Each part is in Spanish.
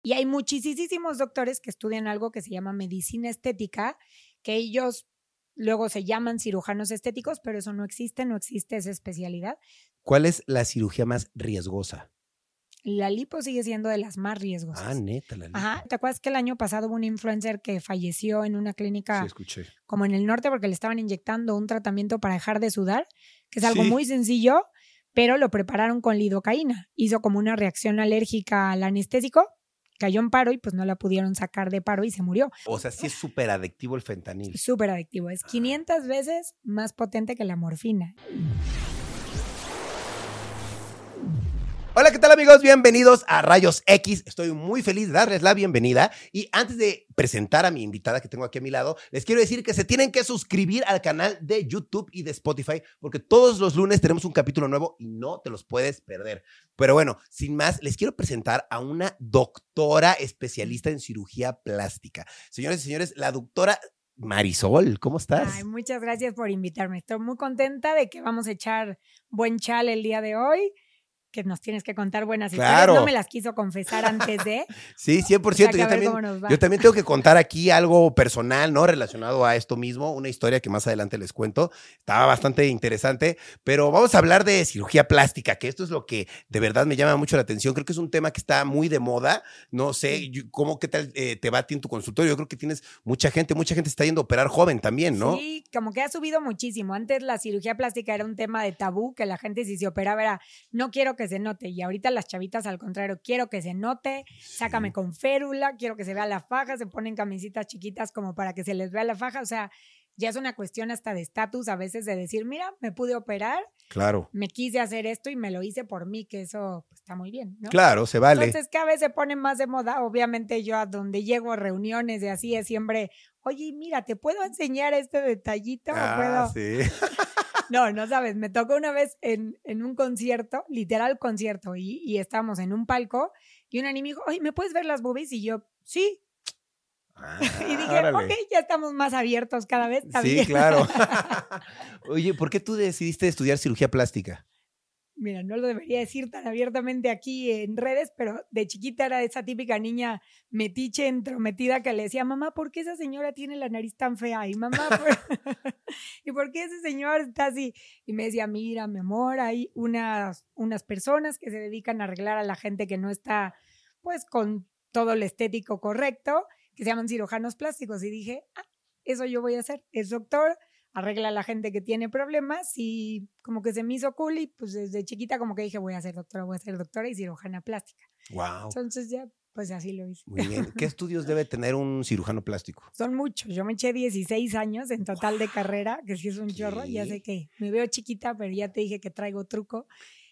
Y hay muchísimos doctores que estudian algo que se llama medicina estética, que ellos luego se llaman cirujanos estéticos, pero eso no existe esa especialidad. ¿Cuál es la cirugía más riesgosa? La lipo sigue siendo de las más riesgosas. Ah, neta, la lipo. Ajá. ¿Te acuerdas que el año pasado hubo un influencer que falleció en una clínica Sí, escuché. como en el norte porque le estaban inyectando un tratamiento para dejar de sudar, que es algo muy sencillo, pero lo prepararon con lidocaína. Hizo como una reacción alérgica al anestésico, cayó en paro y pues no la pudieron sacar de paro y se murió. O sea, sí es súper adictivo el fentanil. Súper adictivo. Es 500 veces más potente que la morfina. Hola, ¿qué tal, amigos? Bienvenidos a Rayos X. Estoy muy feliz de darles la bienvenida. Y antes de presentar a mi invitada que tengo aquí a mi lado, les quiero decir que se tienen que suscribir al canal de YouTube y de Spotify, porque todos los lunes tenemos un capítulo nuevo y no te los puedes perder. Pero bueno, sin más, les quiero presentar a una doctora especialista en cirugía plástica. Señores y señores, la doctora Marisol, ¿cómo estás? Ay, muchas gracias por invitarme. Estoy muy contenta de que vamos a echar buen chal el día de hoy, que nos tienes que contar buenas historias. No me las quiso confesar antes de. Sí, 100%. Yo también tengo que contar aquí algo personal, ¿no? Relacionado a esto mismo, una historia que más adelante les cuento. Estaba bastante interesante, pero vamos a hablar de cirugía plástica, que esto es lo que de verdad me llama mucho la atención. Creo que es un tema que está muy de moda. No sé, ¿qué tal te va a ti en tu consultorio? Yo creo que tienes mucha gente está yendo a operar joven también, ¿no? Sí, como que ha subido muchísimo. Antes la cirugía plástica era un tema de tabú, que la gente si se operaba era, no quiero que se note. Y ahorita las chavitas al contrario, quiero que se note, sácame con férula, quiero que se vea la faja, se ponen camisitas chiquitas como para que se les vea la faja. O sea, ya es una cuestión hasta de estatus a veces de decir, mira, me pude operar, claro, me quise hacer esto y me lo hice por mí, que eso pues, está muy bien, ¿no? Claro, se vale. Entonces cada vez se pone más de moda. Obviamente yo a donde llego a reuniones de así es siempre, oye, mira, ¿te puedo enseñar este detallito? Sí. No sabes, me tocó una vez en un concierto, literal concierto, y estábamos en un palco y una niña me dijo, oye, ¿me puedes ver las boobies? Y yo, sí. Y dije, órale. ok, ya estamos más abiertos cada vez. Sí, claro. Oye, ¿por qué tú decidiste estudiar cirugía plástica? Mira, no lo debería decir tan abiertamente aquí en redes, pero de chiquita era esa típica niña metiche, entrometida que le decía, mamá, ¿por qué esa señora tiene la nariz tan fea? Y mamá, ¿y por qué ese señor está así? Y me decía, mira, mi amor, hay unas personas que se dedican a arreglar a la gente que no está, pues, con todo lo estético correcto, que se llaman cirujanos plásticos. Y dije, eso yo voy a hacer, es doctor, arregla a la gente que tiene problemas y como que se me hizo cool y pues desde chiquita como que dije voy a ser doctora y cirujana plástica. Wow. Entonces ya pues así lo hice. Muy bien. ¿Qué estudios debe tener un cirujano plástico? Son muchos. Yo me eché 16 años en total de carrera, que sí es un chorro. Ya sé que me veo chiquita, pero ya te dije que traigo truco.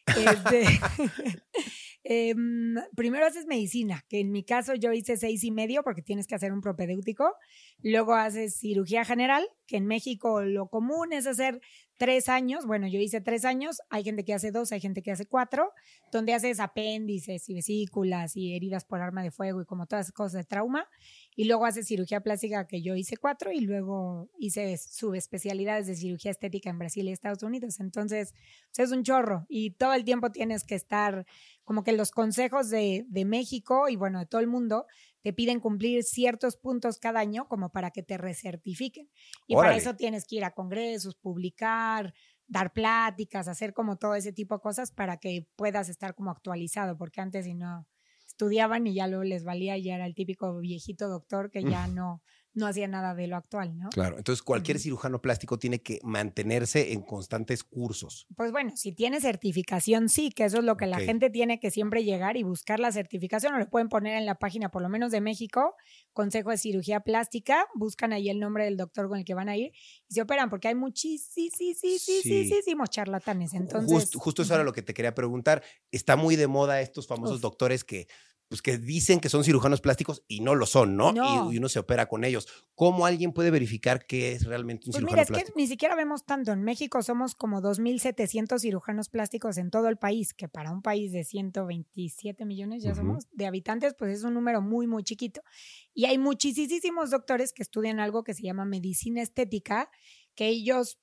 Primero haces medicina, que en mi caso yo hice 6.5 porque tienes que hacer un propedéutico. Luego haces cirugía general, que en México lo común es hacer 3 años. Bueno, yo hice 3 años. Hay gente que hace 2, hay gente que hace 4, donde haces apéndices y vesículas y heridas por arma de fuego y como todas esas cosas de trauma. Y luego haces cirugía plástica, que yo hice 4, y luego hice subespecialidades de cirugía estética en Brasil y Estados Unidos. Entonces, es un chorro y todo el tiempo tienes que estar como que los consejos de México y bueno, de todo el mundo te piden cumplir ciertos puntos cada año como para que te recertifiquen. Y Órale. para eso tienes que ir a congresos, publicar, dar pláticas, hacer como todo ese tipo de cosas para que puedas estar como actualizado, porque antes si no estudiaban y ya luego les valía, ya era el típico viejito doctor que ya no hacía nada de lo actual, ¿no? Claro, entonces cualquier cirujano plástico tiene que mantenerse en constantes cursos. Pues bueno, si tiene certificación, sí, que eso es lo que la gente tiene que siempre llegar y buscar la certificación, o lo pueden poner en la página, por lo menos de México, Consejo de Cirugía Plástica, buscan ahí el nombre del doctor con el que van a ir y se operan, porque hay muchísimos charlatanes. Entonces, justo eso era lo que te quería preguntar. Está muy de moda estos famosos doctores que dicen que son cirujanos plásticos y no lo son, ¿no? Y uno se opera con ellos. ¿Cómo alguien puede verificar que es realmente un cirujano plástico? Mira, es que ni siquiera vemos tanto. En México somos como 2.700 cirujanos plásticos en todo el país, que para un país de 127 millones ya somos de habitantes, pues es un número muy, muy chiquito. Y hay muchísimos doctores que estudian algo que se llama medicina estética, que ellos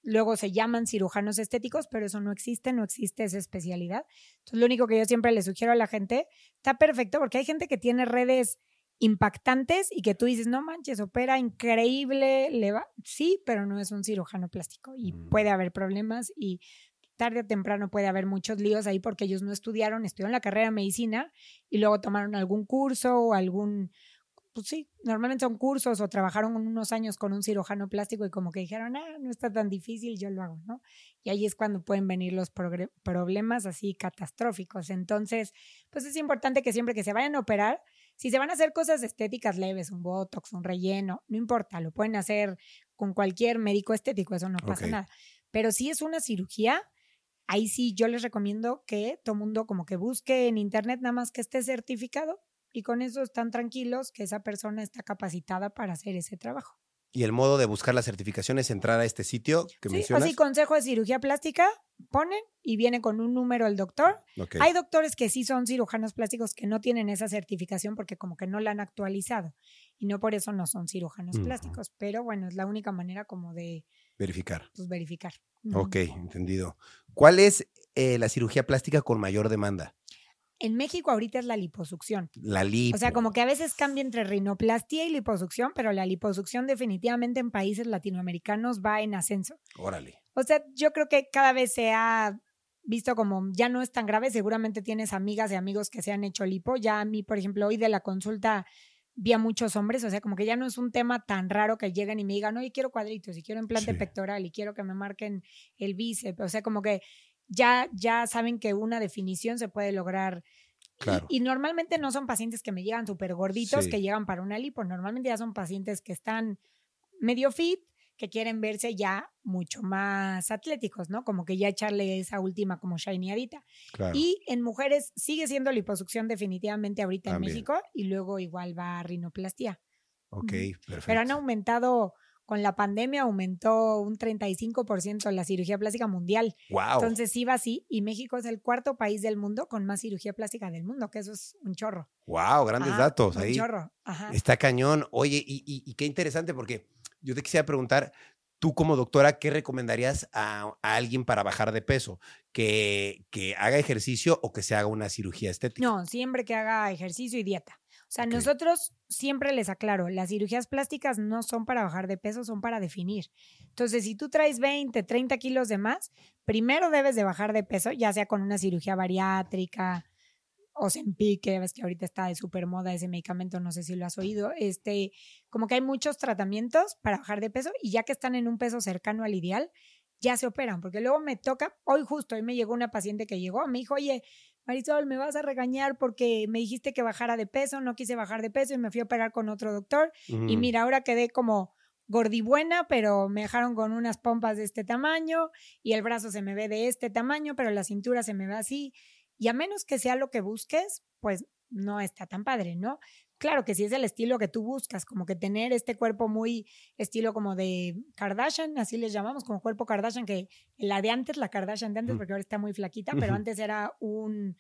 luego se llaman cirujanos estéticos, pero eso no existe esa especialidad. Entonces, lo único que yo siempre le sugiero a la gente, está perfecto, porque hay gente que tiene redes impactantes y que tú dices, no manches, opera increíble, le va. Sí, pero no es un cirujano plástico y puede haber problemas y tarde o temprano puede haber muchos líos ahí porque ellos no estudiaron la carrera de medicina y luego tomaron algún curso o pues sí, normalmente son cursos o trabajaron unos años con un cirujano plástico y como que dijeron, no está tan difícil, yo lo hago, ¿no? Y ahí es cuando pueden venir los problemas así catastróficos. Entonces, pues es importante que siempre que se vayan a operar, si se van a hacer cosas estéticas leves, un botox, un relleno, no importa, lo pueden hacer con cualquier médico estético, eso no pasa nada. Pero si es una cirugía, ahí sí yo les recomiendo que todo mundo como que busque en internet nada más que esté certificado y con eso están tranquilos que esa persona está capacitada para hacer ese trabajo. ¿Y el modo de buscar la certificación es entrar a este sitio que mencionas? Así, Consejo de Cirugía Plástica, ponen y viene con un número el doctor. Hay doctores que sí son cirujanos plásticos que no tienen esa certificación porque como que no la han actualizado y no por eso no son cirujanos plásticos, pero bueno, es la única manera como de verificar. Pues verificar. Ok, entendido. ¿Cuál es la cirugía plástica con mayor demanda? En México ahorita es la liposucción. La lipo. O sea, como que a veces cambia entre rinoplastia y liposucción, pero la liposucción definitivamente en países latinoamericanos va en ascenso. Órale. O sea, yo creo que cada vez se ha visto como ya no es tan grave. Seguramente tienes amigas y amigos que se han hecho lipo. Ya a mí, por ejemplo, hoy de la consulta vi a muchos hombres. O sea, como que ya no es un tema tan raro que lleguen y me digan, oye, quiero cuadritos y quiero implante pectoral y quiero que me marquen el bíceps. O sea, como que ya saben que una definición se puede lograr. Claro. Y normalmente no son pacientes que me llegan súper gorditos, que llegan para una lipo. Normalmente ya son pacientes que están medio fit, que quieren verse ya mucho más atléticos, ¿no? Como que ya echarle esa última como shineadita. Claro. Y en mujeres sigue siendo liposucción definitivamente ahorita en México y luego igual va a rinoplastia. Ok, perfecto. Pero han aumentado, con la pandemia aumentó un 35% la cirugía plástica mundial. Wow. Entonces sí va así y México es el cuarto país del mundo con más cirugía plástica del mundo, que eso es un chorro. Wow, grandes datos ahí. Un chorro. Ajá. Está cañón. Oye, y qué interesante porque yo te quisiera preguntar, tú como doctora, ¿qué recomendarías a alguien para bajar de peso? ¿Que haga ejercicio o que se haga una cirugía estética? No, siempre que haga ejercicio y dieta. O sea, nosotros siempre les aclaro, las cirugías plásticas no son para bajar de peso, son para definir. Entonces, si tú traes 20, 30 kilos de más, primero debes de bajar de peso, ya sea con una cirugía bariátrica, Ozempic, que ves que ahorita está de súper moda ese medicamento, no sé si lo has oído, como que hay muchos tratamientos para bajar de peso y ya que están en un peso cercano al ideal, ya se operan, porque luego me toca, hoy me llegó una paciente que llegó, me dijo, oye, Marisol, me vas a regañar porque me dijiste que bajara de peso, no quise bajar de peso y me fui a operar con otro doctor y mira, ahora quedé como gordibuena, pero me dejaron con unas pompas de este tamaño y el brazo se me ve de este tamaño, pero la cintura se me ve así. Y a menos que sea lo que busques, pues no está tan padre, ¿no? Claro que si es el estilo que tú buscas, como que tener este cuerpo muy estilo como de Kardashian, así les llamamos, como cuerpo Kardashian, que la de antes, la Kardashian de antes, porque ahora está muy flaquita, pero antes era un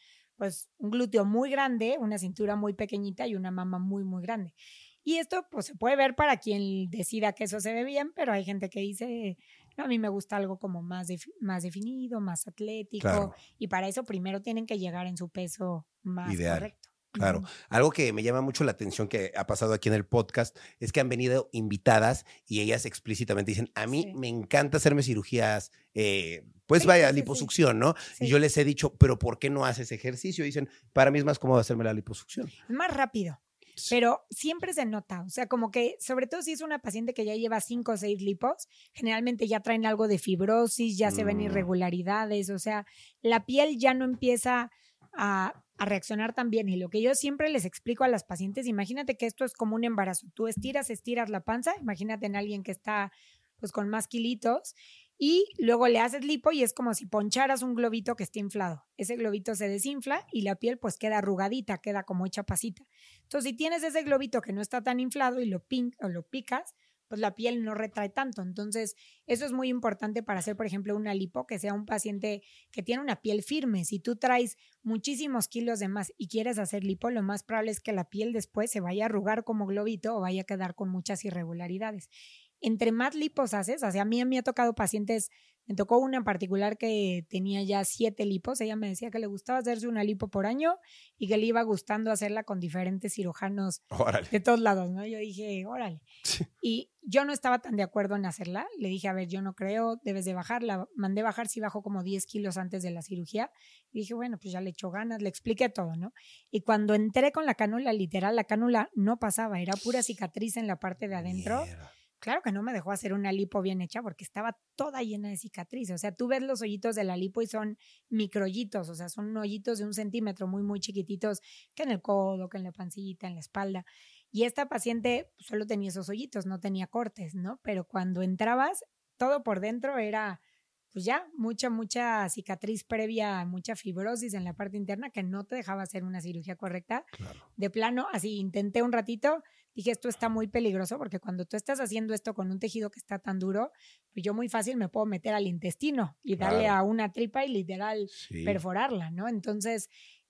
glúteo muy grande, una cintura muy pequeñita y una mama muy, muy grande. Y esto pues se puede ver para quien decida que eso se ve bien, pero hay gente que dice, no, a mí me gusta algo como más definido, más atlético. Claro. Y para eso primero tienen que llegar en su peso más ideal. Correcto. Claro. Algo que me llama mucho la atención que ha pasado aquí en el podcast es que han venido invitadas y ellas explícitamente dicen, a mí me encanta hacerme cirugías, liposucción, ¿no? Sí. Y yo les he dicho, pero ¿por qué no haces ejercicio? Y dicen, para mí es más cómodo hacerme la liposucción. Es más rápido. Pero siempre se nota, o sea, como que sobre todo si es una paciente que ya lleva 5 o 6 lipos, generalmente ya traen algo de fibrosis, ya se ven irregularidades, o sea, la piel ya no empieza a reaccionar tan bien. Y lo que yo siempre les explico a las pacientes, imagínate que esto es como un embarazo, tú estiras la panza, imagínate en alguien que está pues con más kilitos y luego le haces lipo y es como si poncharas un globito que esté inflado. Ese globito se desinfla y la piel pues queda arrugadita, queda como hecha pasita. Entonces, si tienes ese globito que no está tan inflado y lo picas, pues la piel no retrae tanto. Entonces, eso es muy importante para hacer, por ejemplo, una lipo, que sea un paciente que tiene una piel firme. Si tú traes muchísimos kilos de más y quieres hacer lipo, lo más probable es que la piel después se vaya a arrugar como globito o vaya a quedar con muchas irregularidades. entre más lipos haces, o sea, a mí me ha tocado pacientes, me tocó una en particular que tenía ya 7 lipos, ella me decía que le gustaba hacerse una lipo por año y que le iba gustando hacerla con diferentes cirujanos Órale. de todos lados, ¿no? Yo dije, órale. Sí. Y yo no estaba tan de acuerdo en hacerla, le dije, a ver, yo no creo, debes de bajar, la mandé bajar, sí bajó como 10 kilos antes de la cirugía, y dije, bueno, pues ya le echo ganas, le expliqué todo, ¿no? Y cuando entré con la cánula, literal, la cánula no pasaba, era pura cicatriz en la parte de adentro. Mierda. Claro que no me dejó hacer una lipo bien hecha porque estaba toda llena de cicatrices. O sea, tú ves los hoyitos de la lipo y son microhoyitos, o sea, son hoyitos de 1 centímetro muy, muy chiquititos, que en el codo, que en la pancita, en la espalda. Y esta paciente solo tenía esos hoyitos, no tenía cortes, ¿no? Pero cuando entrabas, todo por dentro era, pues ya, mucha cicatriz previa, mucha fibrosis en la parte interna que no te dejaba hacer una cirugía correcta. Claro. De plano, así intenté un ratito, dije, esto está muy peligroso porque cuando tú estás haciendo esto con un tejido que está tan duro, pues yo muy fácil me puedo meter al intestino y darle Claro. a una tripa y literal Sí. perforarla, ¿no? Entonces,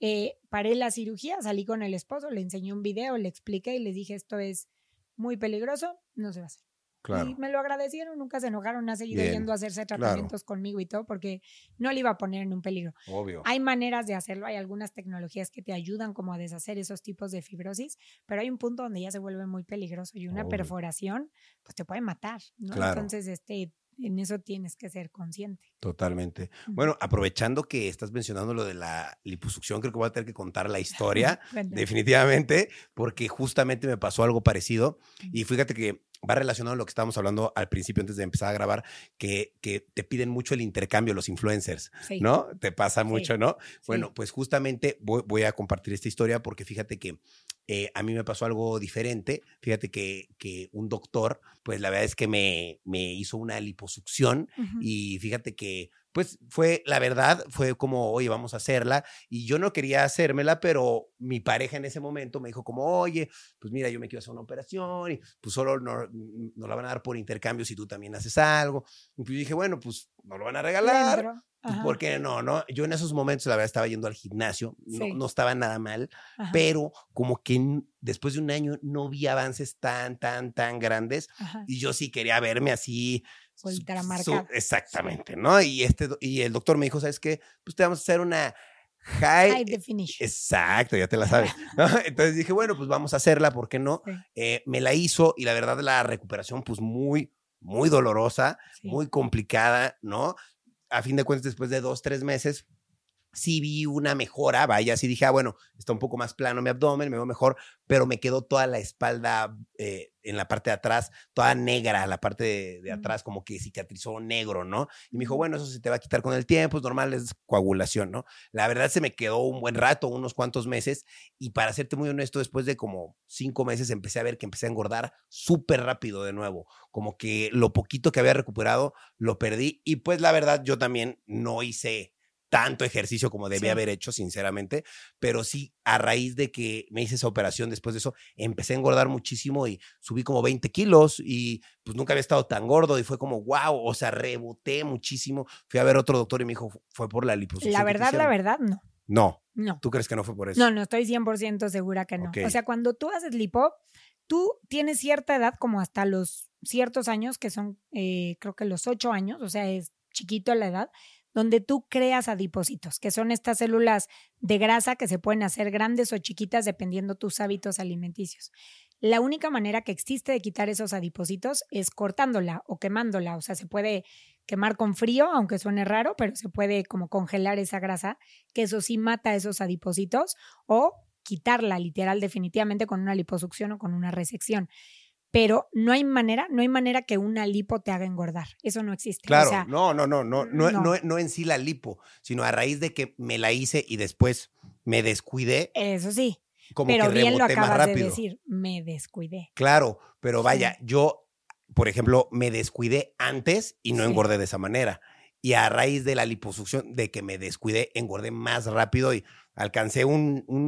paré la cirugía, salí con el esposo, le enseñé un video, le expliqué y les dije, esto es muy peligroso, no se va a hacer. Claro. Y me lo agradecieron, nunca se enojaron, ha seguido Bien. yendo a hacerse tratamientos conmigo y todo porque no le iba a poner en un peligro. Obvio. Hay maneras de hacerlo, hay algunas tecnologías que te ayudan como a deshacer esos tipos de fibrosis, pero hay un punto donde ya se vuelve muy peligroso y una Obvio. perforación pues te puede matar, ¿no? Claro. Entonces, en eso tienes que ser consciente. Totalmente. Ujú. Bueno, aprovechando que estás mencionando lo de la liposucción, creo que voy a tener que contar la historia, Cuéntame. definitivamente, porque justamente me pasó algo parecido. Y fíjate que va relacionado a lo que estábamos hablando al principio, antes de empezar a grabar, que te piden mucho el intercambio los influencers, Sí. ¿no? Te pasa Sí. mucho, ¿no? Sí. Bueno, pues justamente voy a compartir esta historia porque fíjate que a mí me pasó algo diferente. Fíjate que un doctor, pues la verdad es que me hizo una liposucción. Ujú. Y fíjate que, pues la verdad, fue como, oye, vamos a hacerla. Y yo no quería hacérmela, pero mi pareja en ese momento me dijo como, oye, pues mira, yo me quiero hacer una operación y pues solo nos la van a dar por intercambio si tú también haces algo. Y pues yo dije, bueno, pues no lo van a Le regalar. entro. Pues, Ajá. ¿por qué no? Yo en esos momentos, la verdad, estaba yendo al gimnasio, Sí. no estaba nada mal, Ajá. pero como que después de un año no vi avances tan grandes Ajá. y yo sí quería verme así. Ultramarcado. Exactamente, ¿no? Y el doctor me dijo, ¿sabes qué? Pues te vamos a hacer una High definition. Exacto, ya te la sabes, ¿no? Entonces dije, bueno, pues vamos a hacerla, ¿por qué no? Sí. Me la hizo y la verdad la recuperación pues muy dolorosa, Sí. muy complicada, ¿no? A fin de cuentas, después de 2-3 meses, sí vi una mejora, vaya, sí dije, bueno, está un poco más plano mi abdomen, me veo mejor, pero me quedó toda la espalda en la parte de atrás, toda negra, la parte de atrás como que cicatrizó negro, ¿no? Y me dijo, bueno, eso se te va a quitar con el tiempo, es normal, es coagulación, ¿no? La verdad se me quedó un buen rato, unos cuantos meses, y para serte muy honesto, después de como 5 meses empecé a ver que empecé a engordar súper rápido de nuevo, como que lo poquito que había recuperado lo perdí, y pues la verdad yo también no hice tanto ejercicio como debía haber hecho, sinceramente, pero sí, a raíz de que me hice esa operación, después de eso, empecé a engordar muchísimo y subí como 20 kilos y pues nunca había estado tan gordo y fue como, wow, o sea, reboté muchísimo. Fui a ver otro doctor y me dijo, fue por la liposucción. La verdad, no. No. No. ¿Tú crees que no fue por eso? No, estoy 100% segura que no. Okay. O sea, cuando tú haces lipo, tú tienes cierta edad, como hasta los ciertos años, que son creo que los 8 años, o sea, es chiquito la edad, donde tú creas adipocitos, que son estas células de grasa que se pueden hacer grandes o chiquitas dependiendo tus hábitos alimenticios. La única manera que existe de quitar esos adipocitos es cortándola o quemándola, o sea, se puede quemar con frío, aunque suene raro, pero se puede como congelar esa grasa, que eso sí mata esos adipocitos, o quitarla literal definitivamente con una liposucción o con una resección. Pero no hay manera que una lipo te haga engordar. Eso no existe. Claro, o sea, no en sí la lipo, sino a raíz de que me la hice y después me descuidé. Eso sí. Como pero que bien lo reboté más acabas de rápido. decir, me descuidé. Claro, pero vaya, yo, por ejemplo, me descuidé antes y no engordé de esa manera. Y a raíz de la liposucción, de que me descuidé, engordé más rápido y alcancé un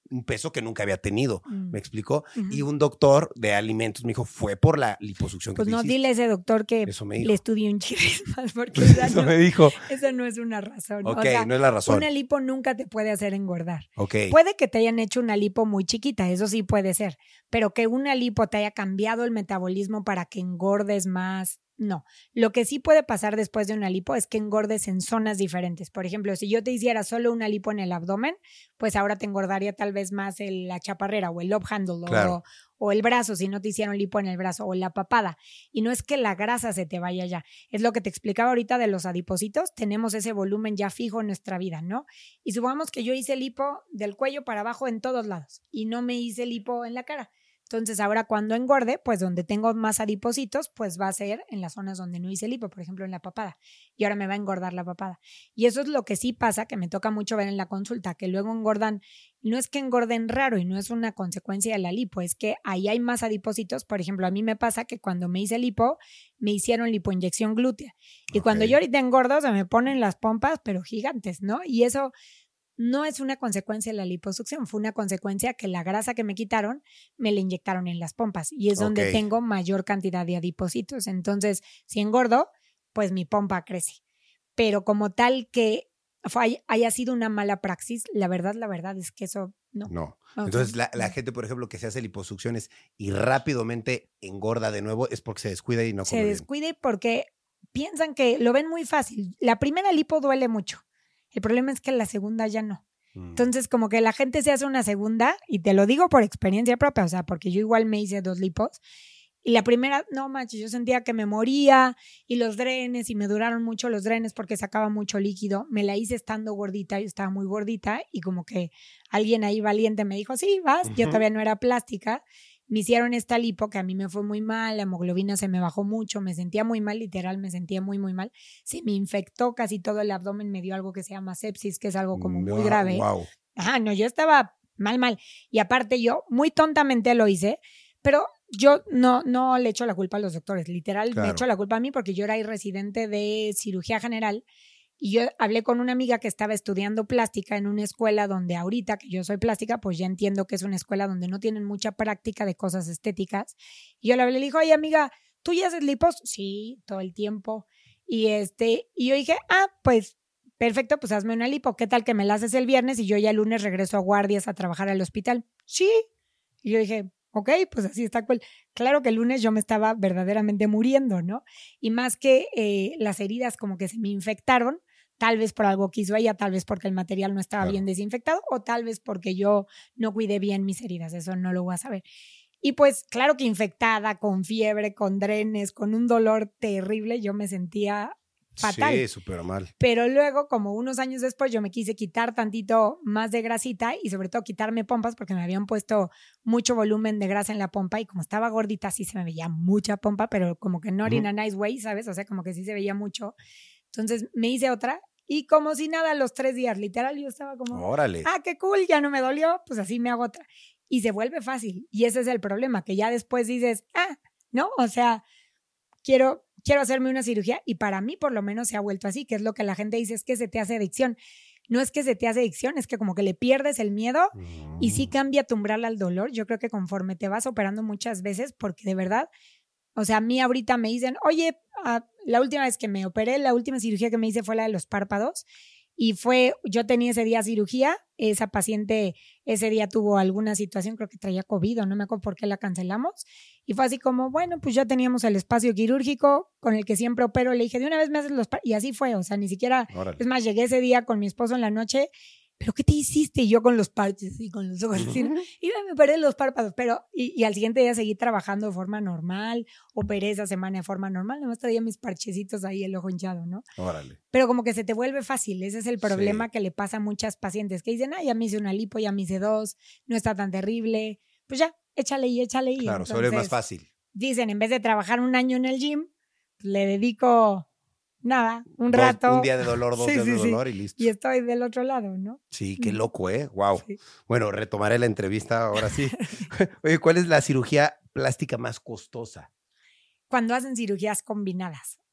un peso que nunca había tenido. ¿Me explicó? Ujú. Y un doctor de alimentos me dijo, fue por la liposucción que Pues te no, hiciste. dile a ese doctor que Eso me le dijo. estudie un chile más, porque esa Eso no, me dijo. esa no es una razón. Ok, O sea, no es la razón. una lipo nunca te puede hacer engordar. Ok. Puede que te hayan hecho una lipo muy chiquita, eso sí puede ser, pero que una lipo te haya cambiado el metabolismo para que engordes más, no. Lo que sí puede pasar después de una lipo es que engordes en zonas diferentes. Por ejemplo, si yo te hiciera solo una lipo en el abdomen, pues ahora te engordaría tal vez más la chaparrera o el love handle Claro. o el brazo, si no te hicieron lipo en el brazo o la papada. Y no es que la grasa se te vaya ya, es lo que te explicaba ahorita de los adipocitos, tenemos ese volumen ya fijo en nuestra vida, ¿no? Y supongamos que yo hice lipo del cuello para abajo en todos lados y no me hice lipo en la cara. Entonces ahora cuando engorde, pues donde tengo más adipocitos, pues va a ser en las zonas donde no hice lipo, por ejemplo en la papada. Y ahora me va a engordar la papada. Y eso es lo que sí pasa, que me toca mucho ver en la consulta, que luego engordan, no es que engorden raro y no es una consecuencia de la lipo, es que ahí hay más adipocitos. Por ejemplo, a mí me pasa que cuando me hice lipo, me hicieron lipoinyección glútea. Y cuando yo ahorita engordo, se me ponen las pompas, pero gigantes, ¿no? Y eso no es una consecuencia de la liposucción, fue una consecuencia que la grasa que me quitaron me la inyectaron en las pompas y es donde tengo mayor cantidad de adipocitos. Entonces, si engordo, pues mi pompa crece. Pero como tal que haya sido una mala praxis, la verdad es que eso no. No. Entonces, la gente, por ejemplo, que se hace liposucciones y rápidamente engorda de nuevo es porque se descuida y no come bien. Se descuida porque piensan que lo ven muy fácil. La primera lipo duele mucho. El problema es que la segunda ya no. Entonces, como que la gente se hace una segunda, y te lo digo por experiencia propia, o sea, porque yo igual me hice 2 lipos, y la primera, no manches, yo sentía que me moría, y los drenes, y me duraron mucho los drenes porque sacaba mucho líquido. Me la hice estando gordita, yo estaba muy gordita, y como que alguien ahí valiente me dijo, sí, vas, yo todavía no era plástica. Me hicieron esta lipo que a mí me fue muy mal, la hemoglobina se me bajó mucho, me sentía muy mal, literal, me sentía muy, muy mal. Se me infectó casi todo el abdomen, me dio algo que se llama sepsis, que es algo como muy grave. Wow. Ajá, no, yo estaba mal. Y aparte yo muy tontamente lo hice, pero yo no le echo la culpa a los doctores, literal, me echo la culpa a mí porque yo era residente de cirugía general. Y yo hablé con una amiga que estaba estudiando plástica en una escuela donde ahorita que yo soy plástica, pues ya entiendo que es una escuela donde no tienen mucha práctica de cosas estéticas. Y yo le hablé y le dije, oye amiga, ¿tú ya haces lipos? Sí, todo el tiempo. Y yo dije, pues perfecto, pues hazme una lipo. ¿Qué tal que me la haces el viernes y yo ya el lunes regreso a guardias a trabajar al hospital? Sí. Y yo dije, ok, pues así está cool. Claro que el lunes yo me estaba verdaderamente muriendo, ¿no? Y más que las heridas como que se me infectaron, tal vez por algo que hizo ella, tal vez porque el material no estaba bien desinfectado o tal vez porque yo no cuidé bien mis heridas, eso no lo voy a saber. Y pues claro que infectada, con fiebre, con drenes, con un dolor terrible, yo me sentía fatal. Sí, súper mal. Pero luego, como unos años después, yo me quise quitar tantito más de grasita y sobre todo quitarme pompas porque me habían puesto mucho volumen de grasa en la pompa y como estaba gordita sí se me veía mucha pompa, pero como que not in a nice way, ¿sabes? O sea, como que sí se veía mucho. Entonces me hice otra y como si nada, los 3 días, literal, yo estaba como, órale, qué cool, ya no me dolió, pues así me hago otra. Y se vuelve fácil. Y ese es el problema, que ya después dices, ¿no? O sea, quiero hacerme una cirugía y para mí por lo menos se ha vuelto así, que es lo que la gente dice, es que se te hace adicción. No es que se te hace adicción, es que como que le pierdes el miedo y sí cambia tu umbral al dolor. Yo creo que conforme te vas operando muchas veces, porque de verdad, o sea, a mí ahorita me dicen, oye, la última vez que me operé, la última cirugía que me hice fue la de los párpados y yo tenía ese día cirugía, esa paciente ese día tuvo alguna situación, creo que traía COVID, no me acuerdo por qué la cancelamos y fue así como, bueno, pues ya teníamos el espacio quirúrgico con el que siempre opero, le dije, de una vez me haces los y así fue, o sea, ni siquiera, es más, llegué ese día con mi esposo en la noche, ¿pero qué te hiciste? Y yo con los parches y con los ojos así, ¿no? Y me operé los párpados, pero, y al siguiente día seguí trabajando de forma normal, operé esa semana de forma normal, nomás traía mis parchecitos ahí, el ojo hinchado, ¿no? Órale. Pero como que se te vuelve fácil, ese es el problema que le pasa a muchas pacientes, que dicen, ya me hice una lipo, ya me hice 2, no está tan terrible, pues ya, échale y. Claro, Entonces, suele más fácil. Dicen, en vez de trabajar un año en el gym, le dedico... nada, rato. Un día de dolor, 2 días de dolor y listo. Y estoy del otro lado, ¿no? Sí, qué loco, ¿eh? Wow. Sí. Bueno, retomaré la entrevista ahora sí. Oye, ¿cuál es la cirugía plástica más costosa? Cuando hacen cirugías combinadas.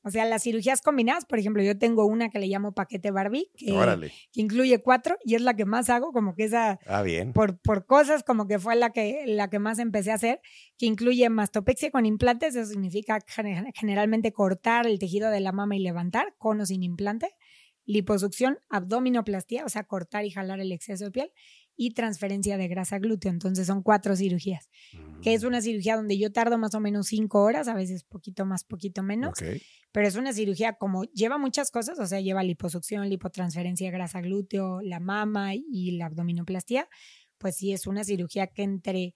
O sea, las cirugías combinadas, por ejemplo, yo tengo una que le llamo paquete Barbie, Órale. que incluye 4 y es la que más hago, como que esa, Bien. por cosas, como que fue la que más empecé a hacer, que incluye mastopexia con implantes, eso significa generalmente cortar el tejido de la mama y levantar, con o sin implante, liposucción, abdominoplastia, o sea, cortar y jalar el exceso de piel, y transferencia de grasa glúteo. Entonces son 4 cirugías, que es una cirugía donde yo tardo más o menos 5 horas, a veces poquito más, poquito menos, pero es una cirugía como lleva muchas cosas, o sea, lleva liposucción, lipotransferencia de grasa glúteo, la mama y la abdominoplastia, pues sí es una cirugía que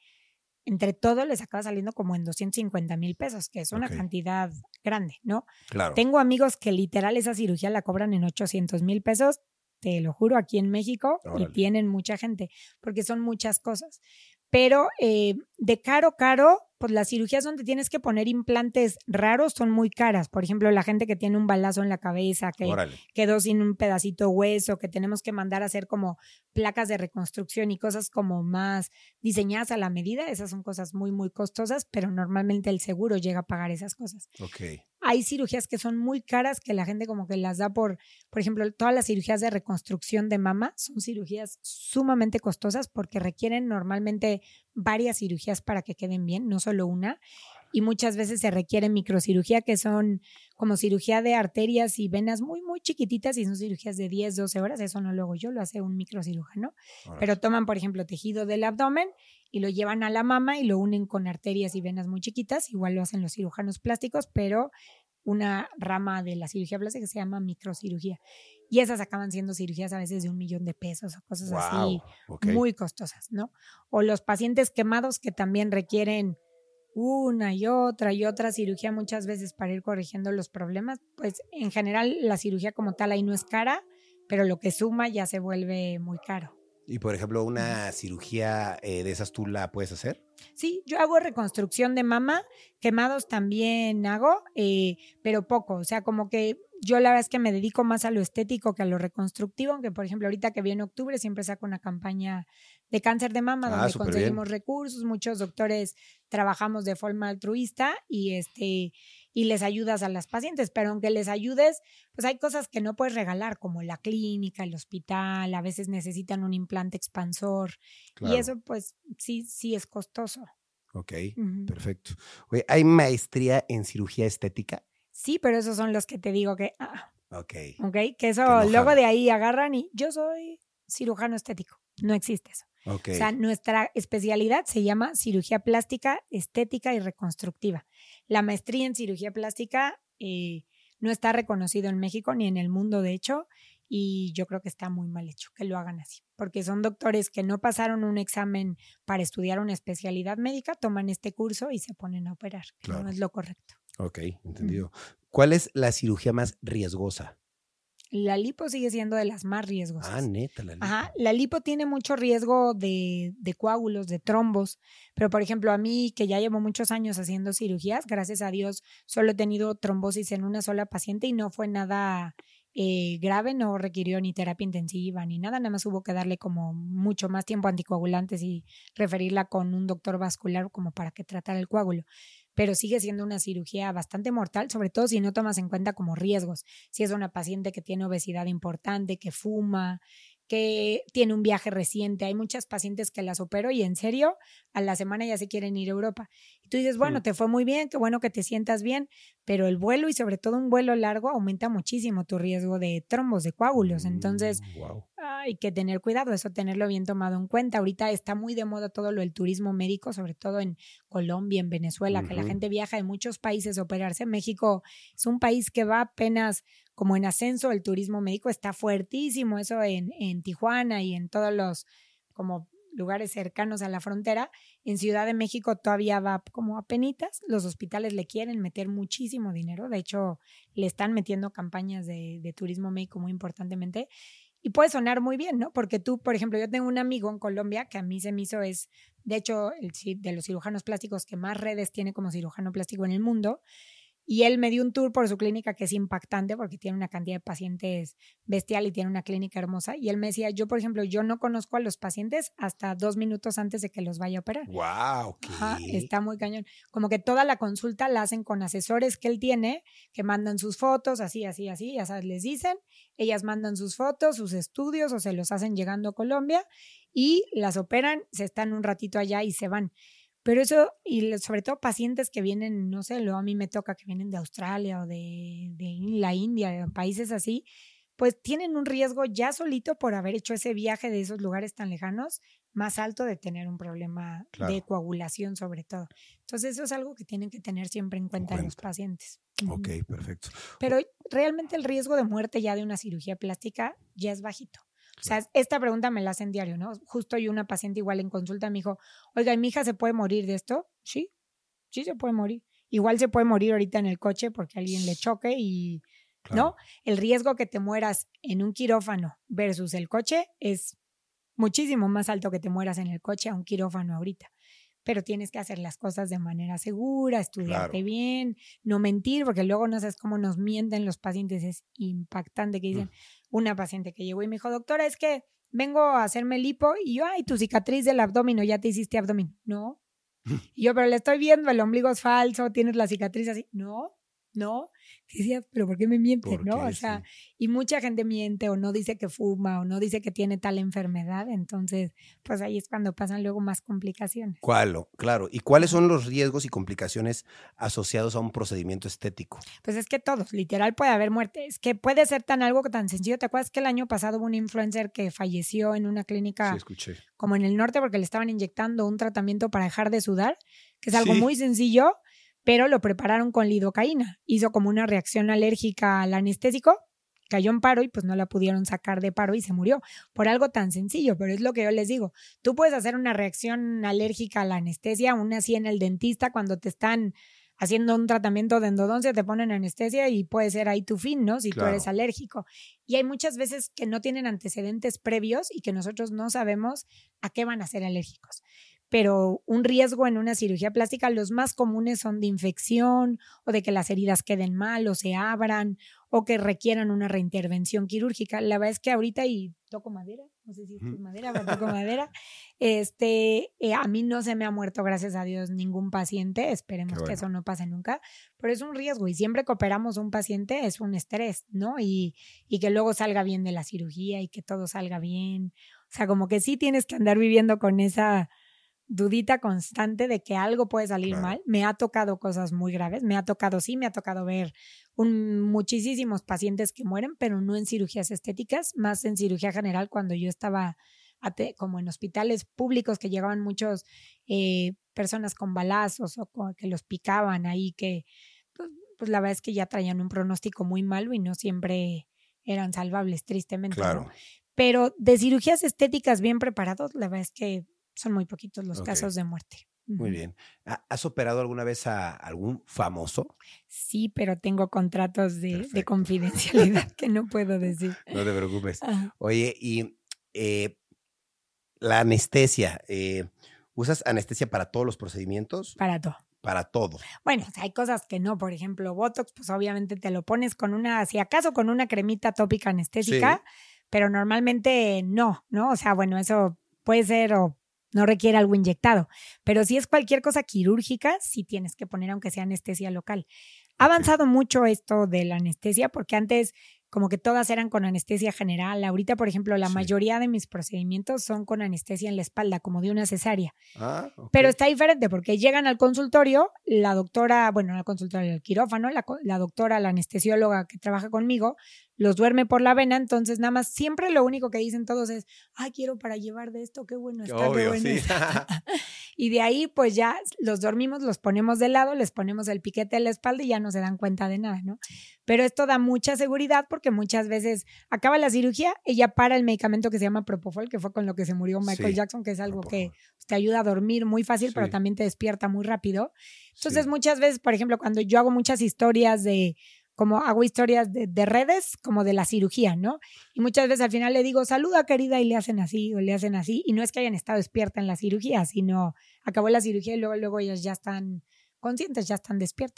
entre todo les acaba saliendo como en 250,000 pesos, que es una cantidad grande, ¿no? Claro. Tengo amigos que literal esa cirugía la cobran en 800,000 pesos, te lo juro, aquí en México, y tienen mucha gente, porque son muchas cosas. Pero de caro, pues las cirugías donde tienes que poner implantes raros son muy caras. Por ejemplo, la gente que tiene un balazo en la cabeza, que quedó sin un pedacito de hueso, que tenemos que mandar a hacer como placas de reconstrucción y cosas como más diseñadas a la medida. Esas son cosas muy, muy costosas, pero normalmente el seguro llega a pagar esas cosas. Hay cirugías que son muy caras que la gente como que las da por ejemplo, todas las cirugías de reconstrucción de mama son cirugías sumamente costosas porque requieren normalmente varias cirugías para que queden bien, no solo una. Y muchas veces se requiere microcirugía, que son como cirugía de arterias y venas muy, muy chiquititas y son cirugías de 10, 12 horas. Eso no lo hago yo, lo hace un microcirujano. Pero toman, por ejemplo, tejido del abdomen y lo llevan a la mama y lo unen con arterias y venas muy chiquitas. Igual lo hacen los cirujanos plásticos, pero una rama de la cirugía plástica que se llama microcirugía. Y esas acaban siendo cirugías a veces de 1,000,000 de pesos o cosas así muy costosas, ¿no? O los pacientes quemados que también requieren una y otra cirugía muchas veces para ir corrigiendo los problemas, pues en general la cirugía como tal ahí no es cara, pero lo que suma ya se vuelve muy caro. Y por ejemplo, una cirugía de esas, ¿tú la puedes hacer? Sí, yo hago reconstrucción de mama, quemados también hago, pero poco, o sea, como que yo la verdad es que me dedico más a lo estético que a lo reconstructivo, aunque por ejemplo ahorita que viene octubre siempre saco una campaña de cáncer de mama donde conseguimos recursos, muchos doctores trabajamos de forma altruista y les ayudas a las pacientes, pero aunque les ayudes, pues hay cosas que no puedes regalar, como la clínica, el hospital, a veces necesitan un implante expansor y eso pues sí es costoso. Perfecto. Oye, ¿hay maestría en cirugía estética? Sí, pero esos son los que te digo que... que eso que no luego de ahí agarran y yo soy cirujano estético. No existe eso. O sea, nuestra especialidad se llama cirugía plástica, estética y reconstructiva. La maestría en cirugía plástica no está reconocido en México ni en el mundo, de hecho, y yo creo que está muy mal hecho que lo hagan así, porque son doctores que no pasaron un examen para estudiar una especialidad médica, toman este curso y se ponen a operar, que no es lo correcto. Entendido. ¿Cuál es la cirugía más riesgosa? La lipo sigue siendo de las más riesgosas. Neta, la lipo. La lipo tiene mucho riesgo de coágulos, de trombos, pero por ejemplo a mí que ya llevo muchos años haciendo cirugías, gracias a Dios solo he tenido trombosis en una sola paciente y no fue nada grave, no requirió ni terapia intensiva ni nada, nada más hubo que darle como mucho más tiempo anticoagulantes y referirla con un doctor vascular como para que tratara el coágulo. Pero sigue siendo una cirugía bastante mortal, sobre todo si no tomas en cuenta como riesgos. Si es una paciente que tiene obesidad importante, que fuma, que tiene un viaje reciente. Hay muchas pacientes que las opero y en serio, a la semana ya se quieren ir a Europa. Y tú dices, bueno, te fue muy bien, qué bueno que te sientas bien, pero el vuelo y sobre todo un vuelo largo aumenta muchísimo tu riesgo de trombos, de coágulos. Entonces, hay que tener cuidado, eso tenerlo bien tomado en cuenta. Ahorita está muy de moda todo lo del turismo médico, sobre todo en Colombia, en Venezuela, que la gente viaja de muchos países a operarse. México es un país que va apenas como en ascenso, el turismo médico está fuertísimo, eso en Tijuana y en todos los como lugares cercanos a la frontera. En Ciudad de México todavía va como a penitas, los hospitales le quieren meter muchísimo dinero, de hecho le están metiendo campañas de turismo médico muy importantemente. Y puede sonar muy bien, ¿no? Porque tú, por ejemplo, yo tengo un amigo en Colombia que a mí se me hizo de hecho, de los cirujanos plásticos que más redes tiene como cirujano plástico en el mundo. Y él me dio un tour por su clínica que es impactante porque tiene una cantidad de pacientes bestial y tiene una clínica hermosa. Y él me decía, yo, por ejemplo, yo no conozco a los pacientes hasta 2 minutos antes de que los vaya a operar. ¡Wow! Ajá, está muy cañón. Como que toda la consulta la hacen con asesores que él tiene, que mandan sus fotos, así, ya sabes, les dicen, ellas mandan sus fotos, sus estudios o se los hacen llegando a Colombia y las operan, se están un ratito allá y se van. Pero eso, y sobre todo pacientes que vienen, no sé, luego a mí me toca que vienen de Australia o de la India, de países así, pues tienen un riesgo ya solito por haber hecho ese viaje de esos lugares tan lejanos, más alto de tener un problema de coagulación sobre todo. Entonces eso es algo que tienen que tener siempre en cuenta los pacientes. Ok, perfecto. Pero realmente el riesgo de muerte ya de una cirugía plástica ya es bajito. O sea, esta pregunta me la hacen diario, ¿no? Justo hay una paciente igual en consulta me dijo, oiga, ¿mi hija se puede morir de esto? Sí se puede morir. Igual se puede morir ahorita en el coche porque alguien le choque y, ¿no? El riesgo que te mueras en un quirófano versus el coche es muchísimo más alto que te mueras en el coche a un quirófano ahorita. Pero tienes que hacer las cosas de manera segura, estudiarte bien, no mentir, porque luego no sabes cómo nos mienten los pacientes. Es impactante que dicen, una paciente que llegó y me dijo, doctora, es que vengo a hacerme lipo y yo, ay, tu cicatriz del abdomen, ya te hiciste abdomen. No. Y yo, pero le estoy viendo, el ombligo es falso, tienes la cicatriz así. No. Y decía, pero ¿por qué me mientes? ¿No? O sea, y mucha gente miente o no dice que fuma o no dice que tiene tal enfermedad. Entonces, pues ahí es cuando pasan luego más complicaciones. Claro. ¿Y cuáles son los riesgos y complicaciones asociados a un procedimiento estético? Pues es que todos, literal puede haber muerte. Es que puede ser algo tan sencillo. ¿Te acuerdas que el año pasado hubo un influencer que falleció en una clínica como en el norte porque le estaban inyectando un tratamiento para dejar de sudar? Que es algo muy sencillo, pero lo prepararon con lidocaína. Hizo como una reacción alérgica al anestésico, cayó en paro y pues no la pudieron sacar de paro y se murió por algo tan sencillo, pero es lo que yo les digo. Tú puedes hacer una reacción alérgica a la anestesia, una así en el dentista cuando te están haciendo un tratamiento de endodoncia, te ponen anestesia y puede ser ahí tu fin, ¿no? Si tú eres alérgico. Y hay muchas veces que no tienen antecedentes previos y que nosotros no sabemos a qué van a ser alérgicos. Pero un riesgo en una cirugía plástica, los más comunes son de infección o de que las heridas queden mal o se abran o que requieran una reintervención quirúrgica. La verdad es que ahorita, y toco madera, no sé si esto es madera, pero toco madera, a mí no se me ha muerto, gracias a Dios, ningún paciente, esperemos que eso no pase nunca, pero es un riesgo y siempre que operamos a un paciente es un estrés, ¿no? Y que luego salga bien de la cirugía y que todo salga bien. O sea, como que sí tienes que andar viviendo con esa dudita constante de que algo puede salir mal. Me ha tocado cosas muy graves, me ha tocado ver muchísimos pacientes que mueren, pero no en cirugías estéticas, más en cirugía general cuando yo estaba como en hospitales públicos que llegaban muchos personas con balazos o que los picaban ahí, que pues la verdad es que ya traían un pronóstico muy malo y no siempre eran salvables, tristemente. ¿No? Pero de cirugías estéticas bien preparados, la verdad es que son muy poquitos los casos de muerte. Muy bien. ¿Has operado alguna vez a algún famoso? Sí, pero tengo contratos de confidencialidad que no puedo decir. No te preocupes. Oye, y la anestesia, ¿usas anestesia para todos los procedimientos? Para todo. Para todo. Bueno, o sea, hay cosas que no, por ejemplo, Botox, pues obviamente te lo pones si acaso con una cremita tópica anestésica, pero normalmente no, ¿no? O sea, bueno, eso puede ser o no requiere algo inyectado, pero si es cualquier cosa quirúrgica, sí tienes que poner aunque sea anestesia local. Ha avanzado mucho esto de la anestesia porque antes como que todas eran con anestesia general. Ahorita, por ejemplo, la mayoría de mis procedimientos son con anestesia en la espalda, como de una cesárea. Pero está diferente porque llegan al consultorio, la doctora, bueno, al consultorio del quirófano, la doctora, la anestesióloga que trabaja conmigo, los duerme por la vena, entonces nada más siempre lo único que dicen todos es, ay, quiero para llevar de esto, qué bueno está, qué bueno está. Y de ahí pues ya los dormimos, los ponemos de lado, les ponemos el piquete en la espalda y ya no se dan cuenta de nada, ¿no? Pero esto da mucha seguridad porque muchas veces acaba la cirugía, ella para el medicamento que se llama Propofol, que fue con lo que se murió Michael Jackson, que es algo que te ayuda a dormir muy fácil, pero también te despierta muy rápido. Entonces muchas veces, por ejemplo, cuando yo hago muchas historias como hago historias de redes, como de la cirugía, ¿no? Y muchas veces al final le digo, saluda querida, y le hacen así, o le hacen así, y no es que hayan estado despierta en la cirugía, sino acabó la cirugía y luego ellas ya están conscientes, ya están despiertas.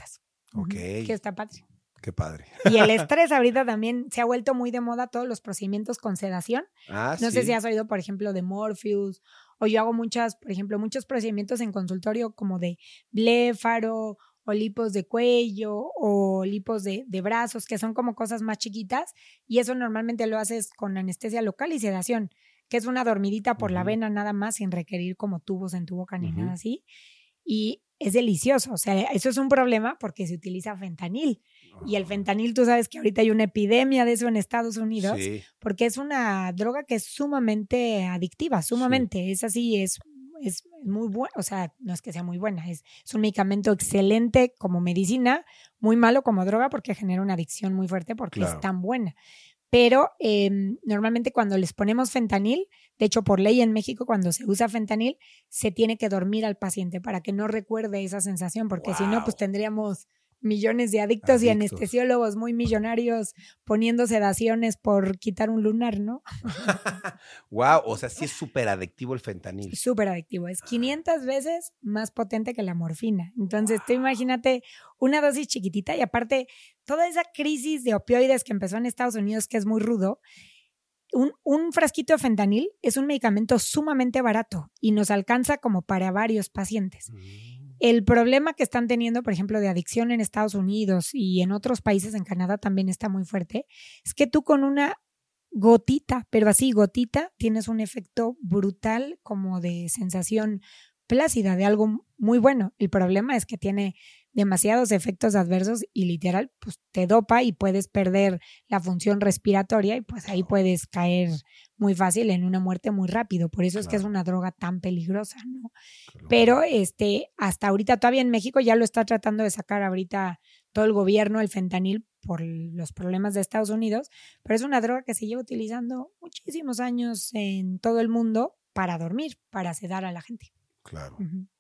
Ok. Que está padre. Qué padre. Y el estrés ahorita también se ha vuelto muy de moda, todos los procedimientos con sedación. No sé si has oído, por ejemplo, de Morpheus, o yo hago por ejemplo, muchos procedimientos en consultorio como de bléfaro, o lipos de cuello, o lipos de brazos, que son como cosas más chiquitas, y eso normalmente lo haces con anestesia local y sedación, que es una dormidita por la vena nada más, sin requerir como tubos en tu boca ni nada así. Y es delicioso, o sea, eso es un problema porque se utiliza fentanil. Y el fentanil, tú sabes que ahorita hay una epidemia de eso en Estados Unidos, porque es una droga que es sumamente adictiva, sumamente. Es así, es muy buena, o sea, no es que sea muy buena, es un medicamento excelente como medicina, muy malo como droga porque genera una adicción muy fuerte porque es tan buena. Pero normalmente cuando les ponemos fentanil, de hecho por ley en México cuando se usa fentanil, se tiene que dormir al paciente para que no recuerde esa sensación, porque si no, pues tendríamos millones de adictos y anestesiólogos muy millonarios poniendo sedaciones por quitar un lunar, ¿no? Wow, o sea, sí es súper adictivo el fentanil. Súper adictivo, es 500 veces más potente que la morfina. Entonces, tú imagínate una dosis chiquitita y aparte toda esa crisis de opioides que empezó en Estados Unidos, que es muy rudo, un frasquito de fentanil es un medicamento sumamente barato y nos alcanza como para varios pacientes. El problema que están teniendo, por ejemplo, de adicción en Estados Unidos y en otros países, en Canadá también está muy fuerte, es que tú con una gotita, pero así gotita, tienes un efecto brutal como de sensación plácida de algo muy bueno. El problema es que tiene demasiados efectos adversos y literal, pues te dopa y puedes perder la función respiratoria y pues ahí puedes caer muy fácil en una muerte muy rápido. Por eso es que es una droga tan peligrosa, ¿no? Pero hasta ahorita todavía en México ya lo está tratando de sacar ahorita todo el gobierno, el fentanil, por los problemas de Estados Unidos, pero es una droga que se lleva utilizando muchísimos años en todo el mundo para dormir, para sedar a la gente. Claro.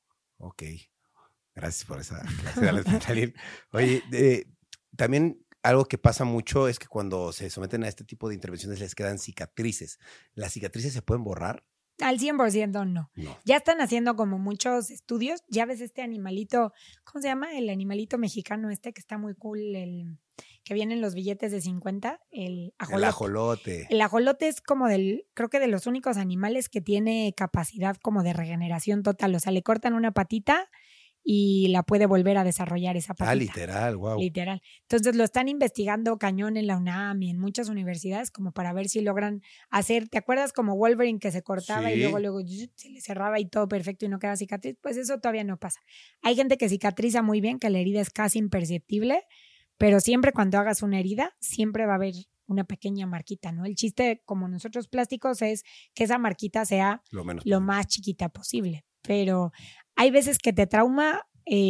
Ok. Gracias por esa clase de fentanil. Oye, también algo que pasa mucho es que cuando se someten a este tipo de intervenciones les quedan cicatrices. ¿Las cicatrices se pueden borrar? Al 100% no. Ya están haciendo como muchos estudios. Ya ves este animalito, ¿cómo se llama? El animalito mexicano que está muy cool, el que viene en los billetes de 50, el ajolote. El ajolote. El ajolote es como creo que de los únicos animales que tiene capacidad como de regeneración total. O sea, le cortan una patita y la puede volver a desarrollar esa patita. Literal, wow. Literal. Entonces lo están investigando cañón en la UNAM y en muchas universidades como para ver si logran hacer, ¿te acuerdas como Wolverine que se cortaba y luego se le cerraba y todo perfecto y no queda cicatriz? Pues eso todavía no pasa. Hay gente que cicatriza muy bien, que la herida es casi imperceptible, pero siempre cuando hagas una herida, siempre va a haber una pequeña marquita, ¿no? El chiste, como nosotros plásticos, es que esa marquita sea lo más chiquita posible. Pero hay veces que te trauma,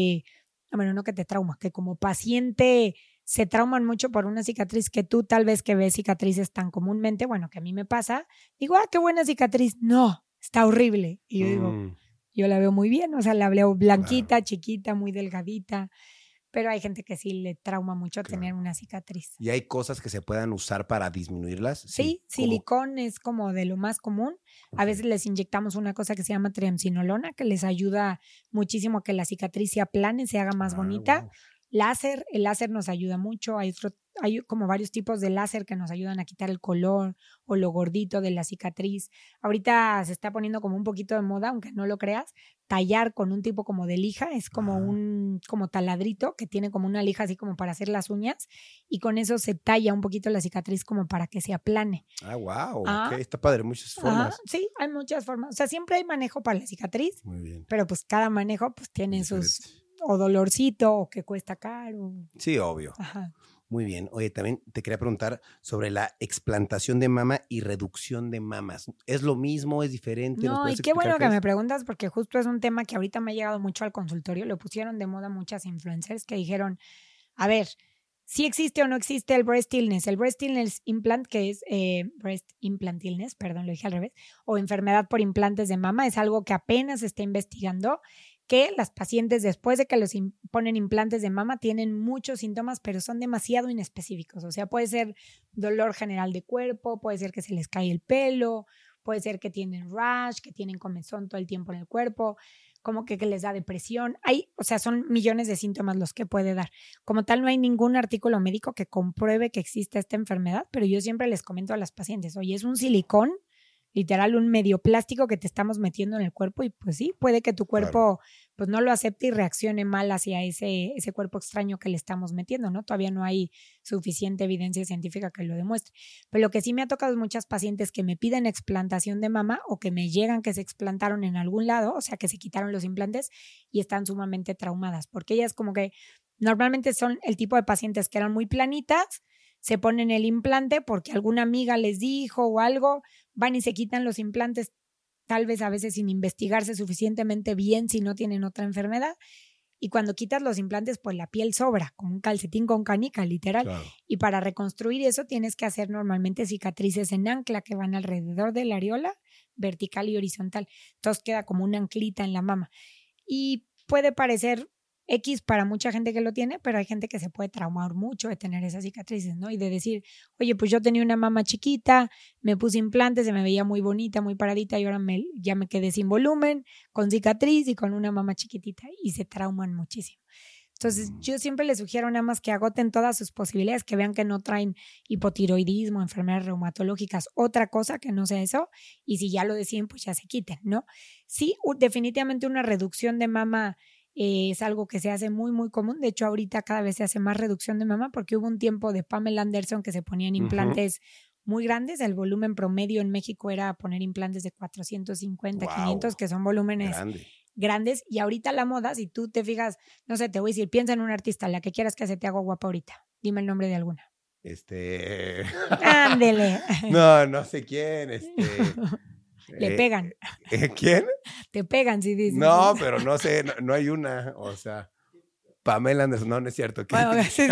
bueno, no que te trauma, que como paciente se trauman mucho por una cicatriz que tú tal vez que ves cicatrices tan comúnmente, bueno, que a mí me pasa, digo, qué buena cicatriz. No, está horrible. Y yo digo, yo la veo muy bien, o sea, la veo blanquita, chiquita, muy delgadita. Pero hay gente que sí le trauma mucho tener una cicatriz. ¿Y hay cosas que se puedan usar para disminuirlas? Sí, silicón es como de lo más común. A veces les inyectamos una cosa que se llama triamcinolona, que les ayuda muchísimo a que la cicatriz se aplane, se haga más bonita. Wow. Láser, el láser nos ayuda mucho. Hay como varios tipos de láser que nos ayudan a quitar el color o lo gordito de la cicatriz. Ahorita se está poniendo como un poquito de moda, aunque no lo creas, tallar con un tipo como de lija, es como como taladrito que tiene como una lija así como para hacer las uñas y con eso se talla un poquito la cicatriz como para que se aplane. Wow, okay. Está padre, muchas formas. Sí, hay muchas formas. O sea, siempre hay manejo para la cicatriz. Muy bien. Pero pues cada manejo pues tiene sus o dolorcito o que cuesta caro. Sí, obvio. Ajá. Muy bien. Oye, también te quería preguntar sobre la explantación de mama y reducción de mamas. ¿Es lo mismo? ¿Es diferente? No, y qué bueno que me preguntas porque justo es un tema que ahorita me ha llegado mucho al consultorio. Lo pusieron de moda muchas influencers que dijeron, a ver, si existe o no existe el breast illness. El breast illness implant, que es breast implant illness, perdón, lo dije al revés, o enfermedad por implantes de mama, es algo que apenas se está investigando, que las pacientes después de que les ponen implantes de mama tienen muchos síntomas, pero son demasiado inespecíficos. O sea, puede ser dolor general de cuerpo, puede ser que se les cae el pelo, puede ser que tienen rash, que tienen comezón todo el tiempo en el cuerpo. como que les da depresión. O sea, son millones de síntomas los que puede dar. Como tal, no hay ningún artículo médico que compruebe que existe esta enfermedad, pero yo siempre les comento a las pacientes, oye, es un silicón, literal, un medio plástico que te estamos metiendo en el cuerpo y pues sí, puede que tu cuerpo pues no lo acepte y reaccione mal hacia ese cuerpo extraño que le estamos metiendo, ¿no? Todavía no hay suficiente evidencia científica que lo demuestre. Pero lo que sí me ha tocado es muchas pacientes que me piden explantación de mama o que me llegan que se explantaron en algún lado, o sea, que se quitaron los implantes y están sumamente traumadas, porque ellas como que normalmente son el tipo de pacientes que eran muy planitas, se ponen el implante porque alguna amiga les dijo o algo, van y se quitan los implantes, tal vez a veces sin investigarse suficientemente bien si no tienen otra enfermedad. Y cuando quitas los implantes, pues la piel sobra, como un calcetín con canica, literal. Claro. Y para reconstruir eso tienes que hacer normalmente cicatrices en ancla que van alrededor de la areola, vertical y horizontal. Entonces queda como una anclita en la mama. Y puede parecer X para mucha gente que lo tiene, pero hay gente que se puede traumar mucho de tener esas cicatrices, ¿no? Y de decir, oye, pues yo tenía una mama chiquita, me puse implantes, se me veía muy bonita, muy paradita y ahora ya me quedé sin volumen, con cicatriz y con una mama chiquitita y se trauman muchísimo. Entonces, yo siempre les sugiero nada más que agoten todas sus posibilidades, que vean que no traen hipotiroidismo, enfermedades reumatológicas, otra cosa que no sea eso, y si ya lo deciden, pues ya se quiten, ¿no? Sí, definitivamente una reducción de mama es algo que se hace muy, muy común. De hecho, ahorita cada vez se hace más reducción de mama porque hubo un tiempo de Pamela Anderson que se ponían implantes muy grandes. El volumen promedio en México era poner implantes de 450, 500, que son volúmenes grandes. Y ahorita la moda, si tú te fijas, no sé, te voy a decir, piensa en un artista, la que quieras que se te haga guapa ahorita. Dime el nombre de alguna. Ándele. No sé quién. Le pegan. ¿Quién? Te pegan, si dices. No, pero no sé, no hay una, o sea, Pamela Anderson, no es cierto. Bueno, sí.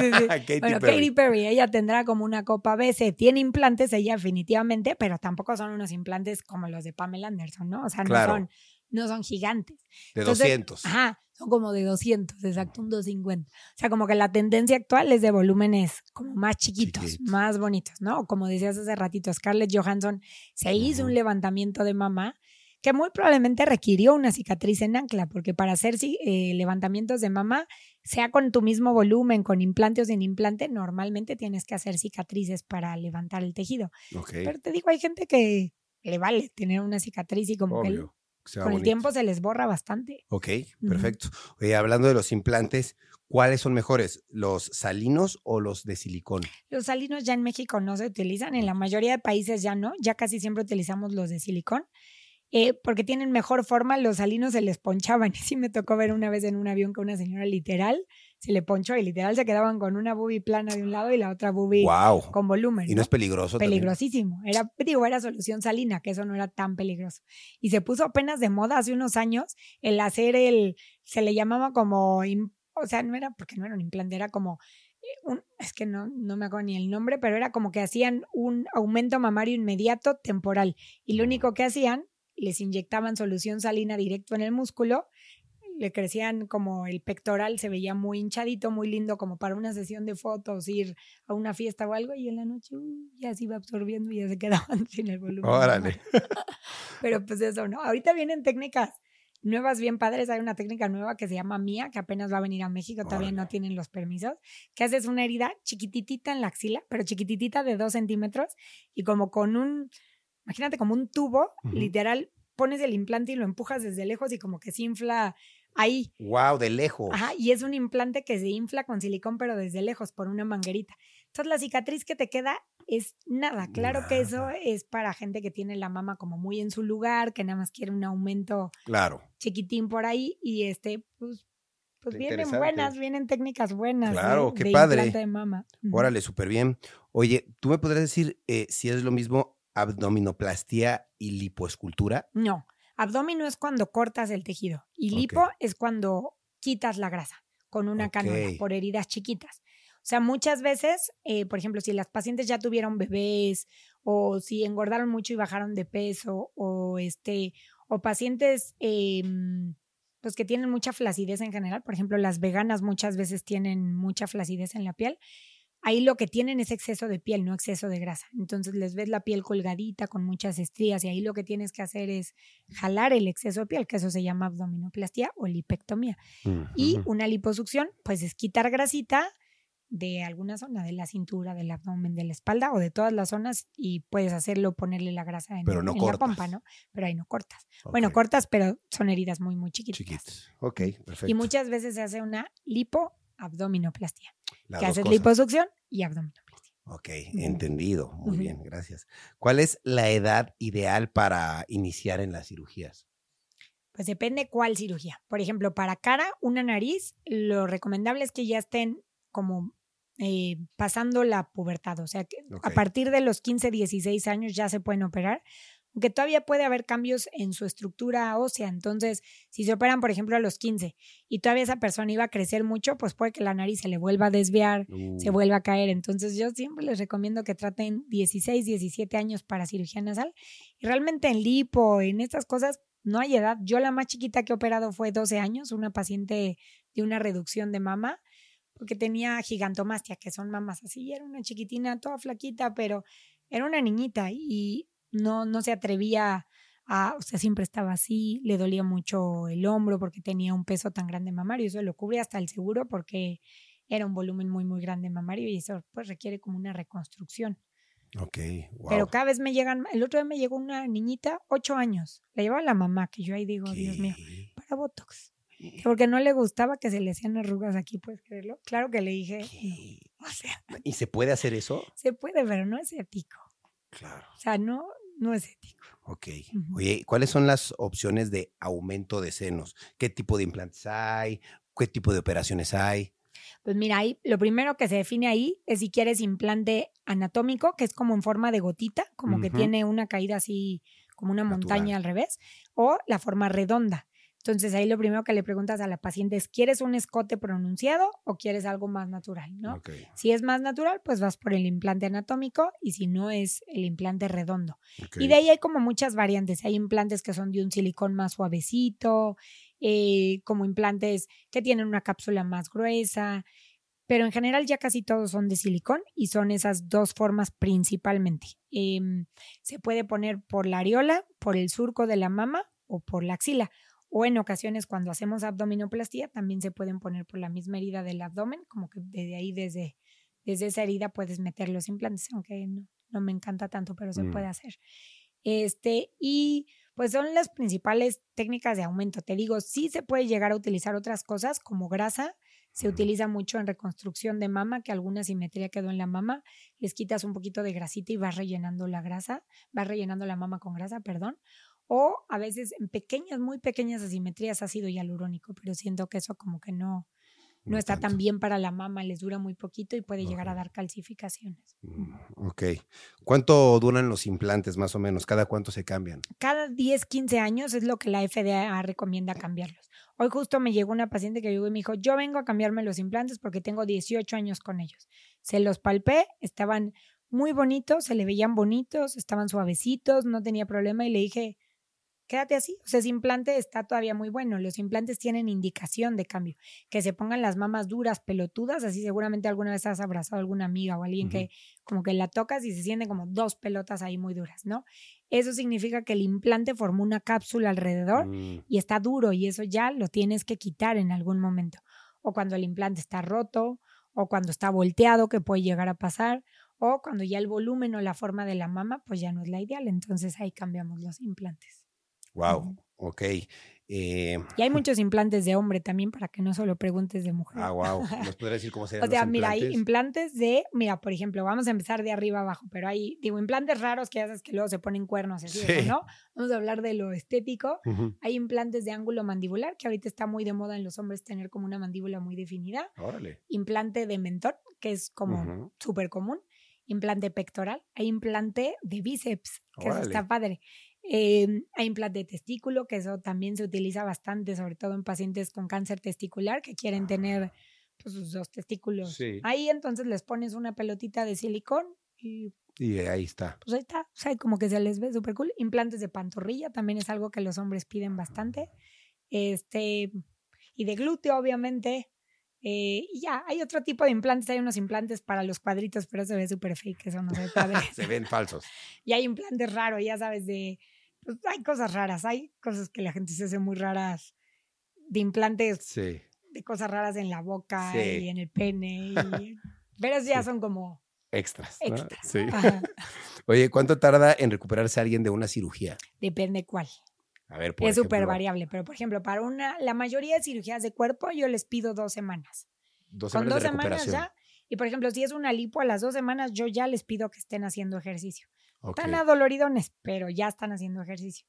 Katy Perry, ella tendrá como una copa BC, tiene implantes ella definitivamente, pero tampoco son unos implantes como los de Pamela Anderson, ¿no? O sea, no son gigantes. Entonces, 200. Ajá, son como de 200, exacto, un 250. O sea, como que la tendencia actual es de volúmenes como más chiquitos, más bonitos, ¿no? O como decías hace ratito, Scarlett Johansson se hizo un levantamiento de mama que muy probablemente requirió una cicatriz en ancla, porque para hacer levantamientos de mama, sea con tu mismo volumen, con implante o sin implante, normalmente tienes que hacer cicatrices para levantar el tejido. Pero te digo, hay gente que le vale tener una cicatriz y como que con el tiempo se les borra bastante. Ok, perfecto. Oye, hablando de los implantes, ¿cuáles son mejores, los salinos o los de silicón? Los salinos ya en México no se utilizan, en la mayoría de países ya no, ya casi siempre utilizamos los de silicón. Porque tienen mejor forma, los salinos se les ponchaban. Y sí me tocó ver una vez en un avión que una señora literal se le ponchó y literal se quedaban con una boobie plana de un lado y la otra boobie con volumen. ¿Y no es peligroso? Peligrosísimo. Era solución salina, que eso no era tan peligroso. Y se puso apenas de moda hace unos años el hacer se le llamaba como, o sea, no era porque no era un implante, era como es que no me acuerdo ni el nombre, pero era como que hacían un aumento mamario inmediato temporal. Y lo único que hacían, les inyectaban solución salina directo en el músculo, le crecían como el pectoral, se veía muy hinchadito, muy lindo, como para una sesión de fotos, ir a una fiesta o algo, y en la noche ya se iba absorbiendo y ya se quedaban sin el volumen. Órale. Pero pues eso, ¿no? Ahorita vienen técnicas nuevas bien padres. Hay una técnica nueva que se llama Mía, que apenas va a venir a México, todavía no tienen los permisos, que haces una herida chiquititita en la axila, pero chiquititita de 2 centímetros, y como con imagínate como un tubo, literal, pones el implante y lo empujas desde lejos y como que se infla ahí. ¡Wow! De lejos. Ajá, y es un implante que se infla con silicón, pero desde lejos, por una manguerita. Entonces la cicatriz que te queda es nada. Claro que eso es para gente que tiene la mama como muy en su lugar, que nada más quiere un aumento chiquitín por ahí, y pues vienen técnicas buenas. Claro, qué de padre. Implante de mama. Órale, súper bien. Oye, ¿tú me podrías decir si es lo mismo abdominoplastia y lipoescultura? No, abdomino es cuando cortas el tejido y lipo es cuando quitas la grasa con una cánula por heridas chiquitas. O sea, muchas veces, por ejemplo, si las pacientes ya tuvieron bebés o si engordaron mucho y bajaron de peso o pacientes pues que tienen mucha flacidez en general, por ejemplo, las veganas muchas veces tienen mucha flacidez en la piel, ahí lo que tienen es exceso de piel, no exceso de grasa. Entonces les ves la piel colgadita con muchas estrías y ahí lo que tienes que hacer es jalar el exceso de piel, que eso se llama abdominoplastia o lipectomía. Y una liposucción, pues es quitar grasita de alguna zona, de la cintura, del abdomen, de la espalda o de todas las zonas y puedes hacerlo, ponerle la grasa en la pompa, ¿no? Pero ahí no cortas. Okay. Bueno, cortas, pero son heridas muy, muy chiquitas. Chiquitas. Ok, perfecto. Y muchas veces se hace una lipoabdominoplastia, que haces liposucción y abdominoplastia. Ok, entendido. Muy bien, gracias. ¿Cuál es la edad ideal para iniciar en las cirugías? Pues depende cuál cirugía. Por ejemplo, para cara, una nariz, lo recomendable es que ya estén como pasando la pubertad. O sea, que a partir de los 15, 16 años ya se pueden operar, aunque todavía puede haber cambios en su estructura ósea. Entonces, si se operan, por ejemplo, a los 15 y todavía esa persona iba a crecer mucho, pues puede que la nariz se le vuelva a desviar, se vuelva a caer. Entonces, yo siempre les recomiendo que traten 16, 17 años para cirugía nasal. Y realmente en lipo, en estas cosas, no hay edad. Yo la más chiquita que he operado fue 12 años, una paciente de una reducción de mama, porque tenía gigantomastia, que son mamas así. Era una chiquitina, toda flaquita, pero era una niñita y no se atrevía o sea, siempre estaba así, le dolía mucho el hombro porque tenía un peso tan grande mamario. Eso lo cubre hasta el seguro porque era un volumen muy, muy grande mamario y eso pues requiere como una reconstrucción. Ok, wow. Pero cada vez me llegan, el otro día me llegó una niñita, 8 años, la llevaba la mamá, que yo ahí digo, Dios mío, para Botox. Porque no le gustaba que se le hacían arrugas aquí, ¿puedes creerlo? Claro que le dije, no, o sea. ¿Y se puede hacer eso? Se puede, pero no es ético. Claro. O sea, no es ético. Ok. Oye, ¿cuáles son las opciones de aumento de senos? ¿Qué tipo de implantes hay? ¿Qué tipo de operaciones hay? Pues mira, ahí lo primero que se define ahí es si quieres implante anatómico, que es como en forma de gotita, como que tiene una caída así como una montaña al revés, o la forma redonda. Entonces ahí lo primero que le preguntas a la paciente es, ¿quieres un escote pronunciado o quieres algo más natural? ¿No? Okay. Si es más natural, pues vas por el implante anatómico y si no es el implante redondo. Okay. Y de ahí hay como muchas variantes. Hay implantes que son de un silicón más suavecito, como implantes que tienen una cápsula más gruesa, pero en general ya casi todos son de silicón y son esas dos formas principalmente. Se puede poner por la areola, por el surco de la mama o por la axila. O en ocasiones cuando hacemos abdominoplastia también se pueden poner por la misma herida del abdomen, como que desde ahí, desde esa herida puedes meter los implantes, aunque no me encanta tanto, pero se puede hacer. Y pues son las principales técnicas de aumento. Te digo, sí se puede llegar a utilizar otras cosas como grasa. Se utiliza mucho en reconstrucción de mama, que alguna simetría quedó en la mama. Les quitas un poquito de grasita y vas rellenando la mama con grasa, perdón. O a veces en pequeñas, muy pequeñas asimetrías ácido hialurónico, pero siento que eso como que no está tanto. tan bien para la mama, les dura muy poquito y puede llegar a dar calcificaciones. Ok. ¿Cuánto duran los implantes más o menos? ¿Cada cuánto se cambian? Cada 10, 15 años es lo que la FDA recomienda cambiarlos. Hoy justo me llegó una paciente que llegó y me dijo, yo vengo a cambiarme los implantes porque tengo 18 años con ellos. Se los palpé, estaban muy bonitos, se le veían bonitos, estaban suavecitos, no tenía problema y le dije, quédate así. O sea, ese implante está todavía muy bueno. Los implantes tienen indicación de cambio. Que se pongan las mamas duras, pelotudas, así seguramente alguna vez has abrazado a alguna amiga o alguien que como que la tocas y se sienten como dos pelotas ahí muy duras, ¿no? Eso significa que el implante formó una cápsula alrededor y está duro y eso ya lo tienes que quitar en algún momento. O cuando el implante está roto, o cuando está volteado, que puede llegar a pasar, o cuando ya el volumen o la forma de la mama pues ya no es la ideal. Entonces ahí cambiamos los implantes. Wow, ok. Y hay muchos implantes de hombre también, para que no solo preguntes de mujer. Ah, wow. ¿Nos podrías decir cómo serían o sea, los implantes? Mira, hay implantes por ejemplo, vamos a empezar de arriba abajo, pero hay, implantes raros que haces que luego se ponen cuernos, así, ¿no? Vamos a hablar de lo estético. Hay implantes de ángulo mandibular, que ahorita está muy de moda en los hombres tener como una mandíbula muy definida. Órale. Implante de mentón, que es como súper común. Implante pectoral. Hay implante de bíceps, que eso está padre. Hay implante de testículo, que eso también se utiliza bastante, sobre todo en pacientes con cáncer testicular que quieren tener pues, sus dos testículos. Sí. Ahí entonces les pones una pelotita de silicón y ahí está. Pues ahí está. O sea, como que se les ve súper cool. Implantes de pantorrilla también es algo que los hombres piden bastante. Y de glúteo, obviamente. Y ya, hay otro tipo de implantes. Hay unos implantes para los cuadritos, pero se ve súper fake, eso no se ve padre. Se ven falsos. Y hay implantes raros, ya sabes, pues hay cosas raras. Hay cosas que la gente se hace muy raras, de implantes, Sí. de cosas raras en la boca Sí. y en el pene. Pero ya son como Extras, ¿no? extras. Sí. Ajá. Oye, ¿cuánto tarda en recuperarse alguien de una cirugía? Depende cuál. A ver, por Es súper ejemplo, variable, pero por ejemplo, la mayoría de cirugías de cuerpo yo les pido 2 semanas. 2 Con semanas 2 de semanas recuperación. ya. Y por ejemplo, si es una lipo, a las 2 semanas yo ya les pido que estén haciendo ejercicio. Ok. Están adoloridones, pero ya están haciendo ejercicio.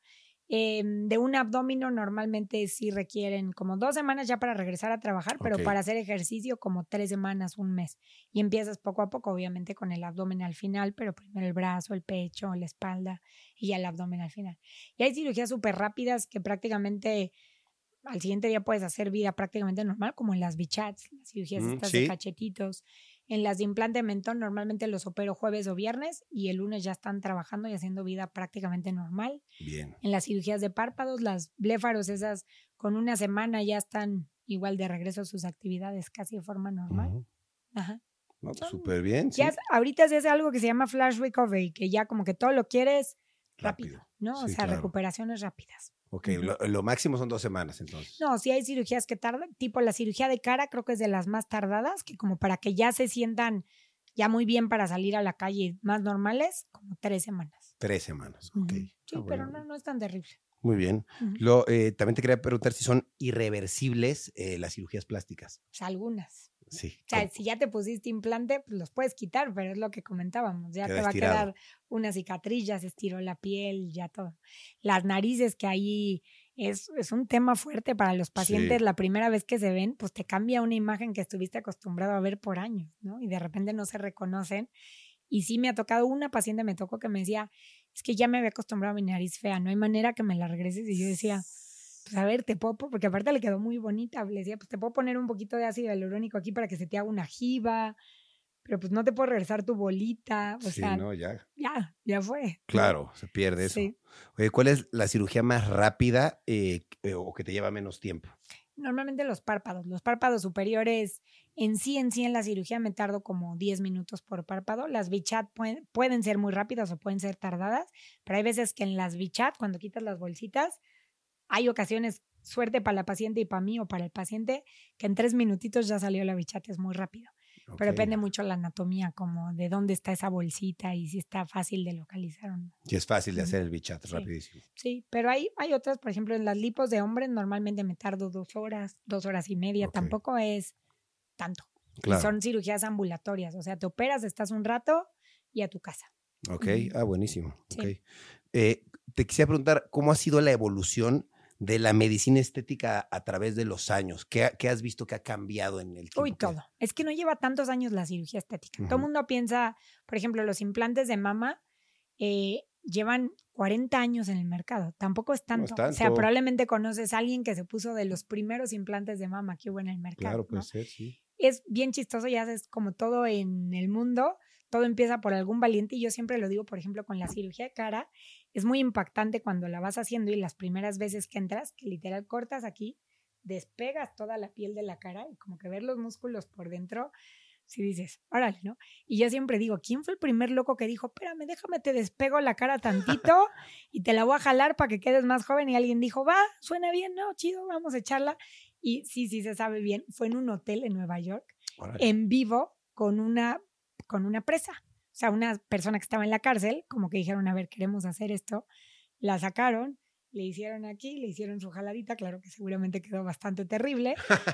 De un abdomen normalmente sí requieren como 2 semanas ya para regresar a trabajar, pero Ok. para hacer ejercicio como 3 semanas, un mes. Y empiezas poco a poco, obviamente con el abdomen al final, pero primero el brazo, el pecho, la espalda y ya el abdomen al final. Y hay cirugías súper rápidas que prácticamente al siguiente día puedes hacer vida prácticamente normal, como en las bichats, las cirugías estas de Sí. cachetitos. En las de implante de mentón normalmente los opero jueves o viernes y el lunes ya están trabajando y haciendo vida prácticamente normal. Bien. En las cirugías de párpados, las bléfaros esas con una semana ya están igual de regreso a sus actividades casi de forma normal. Ujú. Ajá. No, Son- súper bien, sí. Ya ahorita se hace algo que se llama flash recovery, que ya como que todo lo quieres rápido, ¿no? O Sí, sea, claro. recuperaciones rápidas. Ok, Ujú. lo máximo son 2 semanas, entonces. No, sí hay cirugías que tardan, tipo la cirugía de cara creo que es de las más tardadas, que como para que ya se sientan ya muy bien para salir a la calle más normales, como 3 semanas. 3 semanas, ok. Ujú. Sí, Ah, pero bueno. no es tan terrible. Muy bien. Ujú. También te quería preguntar si son irreversibles las cirugías plásticas. O sea, algunas. Sí. O sea, si ya te pusiste implante, pues los puedes quitar, pero es lo que comentábamos. Ya Queda te va estirado. a quedar una cicatriz, ya se estiró la piel, ya todo. Las narices, que ahí es un tema fuerte para los pacientes. Sí. La primera vez que se ven, pues te cambia una imagen que estuviste acostumbrado a ver por años, ¿no? Y de repente no se reconocen. Y sí me ha tocado, una paciente me tocó que me decía, es que ya me había acostumbrado a mi nariz fea, no hay manera que me la regreses. Y yo decía, pues a ver, te puedo, porque aparte le quedó muy bonita, le decía, pues te puedo poner un poquito de ácido hialurónico aquí para que se te haga una jiba, pero pues no te puedo regresar tu bolita, o Sí, sea, no, ya. ya fue. ¿no? Claro, se pierde eso. Sí. Oye, ¿cuál es la cirugía más rápida o que te lleva menos tiempo? Normalmente los párpados superiores en sí en la cirugía me tardo como 10 minutos por párpado. Las bichat pueden ser muy rápidas o pueden ser tardadas, pero hay veces que en las bichat, cuando quitas las bolsitas, hay ocasiones, suerte para la paciente y para mí o para el paciente, que en 3 minutitos ya salió la bichata, es muy rápido. Ok. Pero depende mucho la anatomía, como de dónde está esa bolsita y si está fácil de localizar o no. Sí, es fácil de Ujú. hacer el bichat, Sí. rapidísimo. Sí, pero hay otras, por ejemplo, en las lipos de hombres normalmente me tardo 2 horas, 2 horas y media, Ok. tampoco es tanto. Claro. Y son cirugías ambulatorias, o sea, te operas, estás un rato y a tu casa. Ok, Ujú. buenísimo. Sí. Ok. Te quisiera preguntar, ¿cómo ha sido la evolución de la medicina estética a través de los años? ¿Qué has visto que ha cambiado en el tiempo? Uy, todo. Es que no lleva tantos años la cirugía estética. Todo el Ujú. mundo piensa, por ejemplo, los implantes de mama llevan 40 años en el mercado. Tampoco es No es tanto. O sea, tanto. probablemente conoces a alguien que se puso de los primeros implantes de mama que hubo en el mercado. Claro, puede ¿no? ser, sí. Es bien chistoso, ya es como todo en el mundo, todo empieza por algún valiente y yo siempre lo digo, por ejemplo, con la cirugía de cara, es muy impactante cuando la vas haciendo y las primeras veces que entras, que literal cortas aquí, despegas toda la piel de la cara y como que ver los músculos por dentro, si dices, órale, ¿no? Y yo siempre digo, ¿quién fue el primer loco que dijo, espérame, déjame, te despego la cara tantito y te la voy a jalar para que quedes más joven? Y alguien dijo, va, suena bien, ¿no? Chido, vamos a echarla. Y sí, se sabe bien, fue en un hotel en Nueva York, Órale. en vivo, con una presa. O sea, una persona que estaba en la cárcel, como que dijeron, a ver, queremos hacer esto. La sacaron, le hicieron aquí, le hicieron su jaladita, claro que seguramente quedó bastante terrible,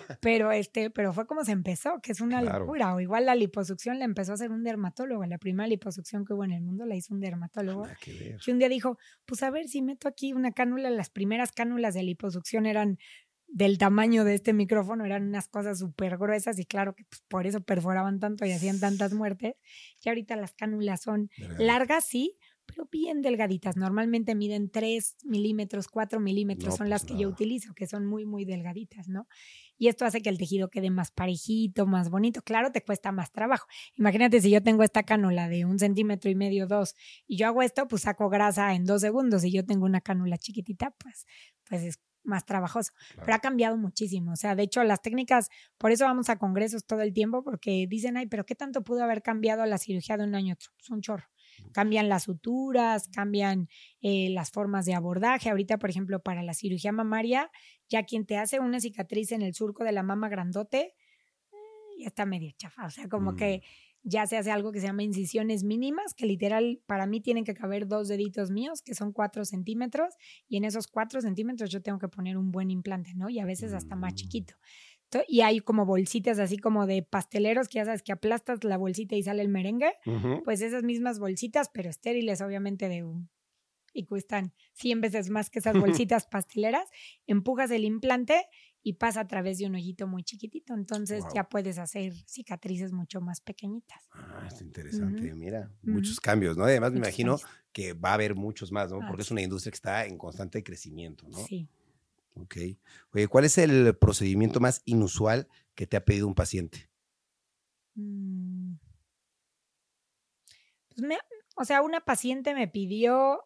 pero fue como se empezó, que es una Claro. locura. O igual la liposucción la empezó a hacer un dermatólogo. La primera liposucción que hubo en el mundo la hizo un dermatólogo. Nada que ver. Que un día dijo, pues a ver si meto aquí una cánula. Las primeras cánulas de liposucción eran del tamaño de este micrófono, eran unas cosas súper gruesas y claro que pues, por eso perforaban tanto y hacían tantas muertes. Y ahorita las cánulas son largas, sí, pero bien delgaditas. Normalmente miden 3 milímetros, 4 milímetros, No, son pues las que yo nada. utilizo, que son muy, muy delgaditas, ¿no? Y esto hace que el tejido quede más parejito, más bonito. Claro, te cuesta más trabajo. Imagínate si yo tengo esta cánula de 1,5 centímetros, 2, y yo hago esto, pues saco grasa en 2 segundos. Si yo tengo una cánula chiquitita, pues más trabajoso. Claro. Pero ha cambiado muchísimo. O sea, de hecho, las técnicas, por eso vamos a congresos todo el tiempo, porque dicen, ay, pero ¿qué tanto pudo haber cambiado la cirugía de un año a otro? Pues un chorro. Cambian las suturas, cambian las formas de abordaje. Ahorita, por ejemplo, para la cirugía mamaria, ya quien te hace una cicatriz en el surco de la mama grandote, ya está medio chafa. O sea, como que ya se hace algo que se llama incisiones mínimas, que literal para mí tienen que caber 2 deditos míos, que son 4 centímetros, y en esos 4 centímetros yo tengo que poner un buen implante, ¿no? Y a veces hasta más chiquito. Y hay como bolsitas así como de pasteleros, que ya sabes que aplastas la bolsita y sale el merengue, pues esas mismas bolsitas, pero estériles obviamente y cuestan 100 veces más que esas bolsitas pasteleras, empujas el implante y pasa a través de un hoyito muy chiquitito, entonces ya puedes hacer cicatrices mucho más pequeñitas. Es interesante, mira, muchos cambios, ¿no? Además me imagino que va a haber muchos más, ¿no? Porque es una industria que está en constante crecimiento, ¿no? Sí. Ok. Oye, ¿cuál es el procedimiento más inusual que te ha pedido un paciente? Pues o sea, una paciente me pidió,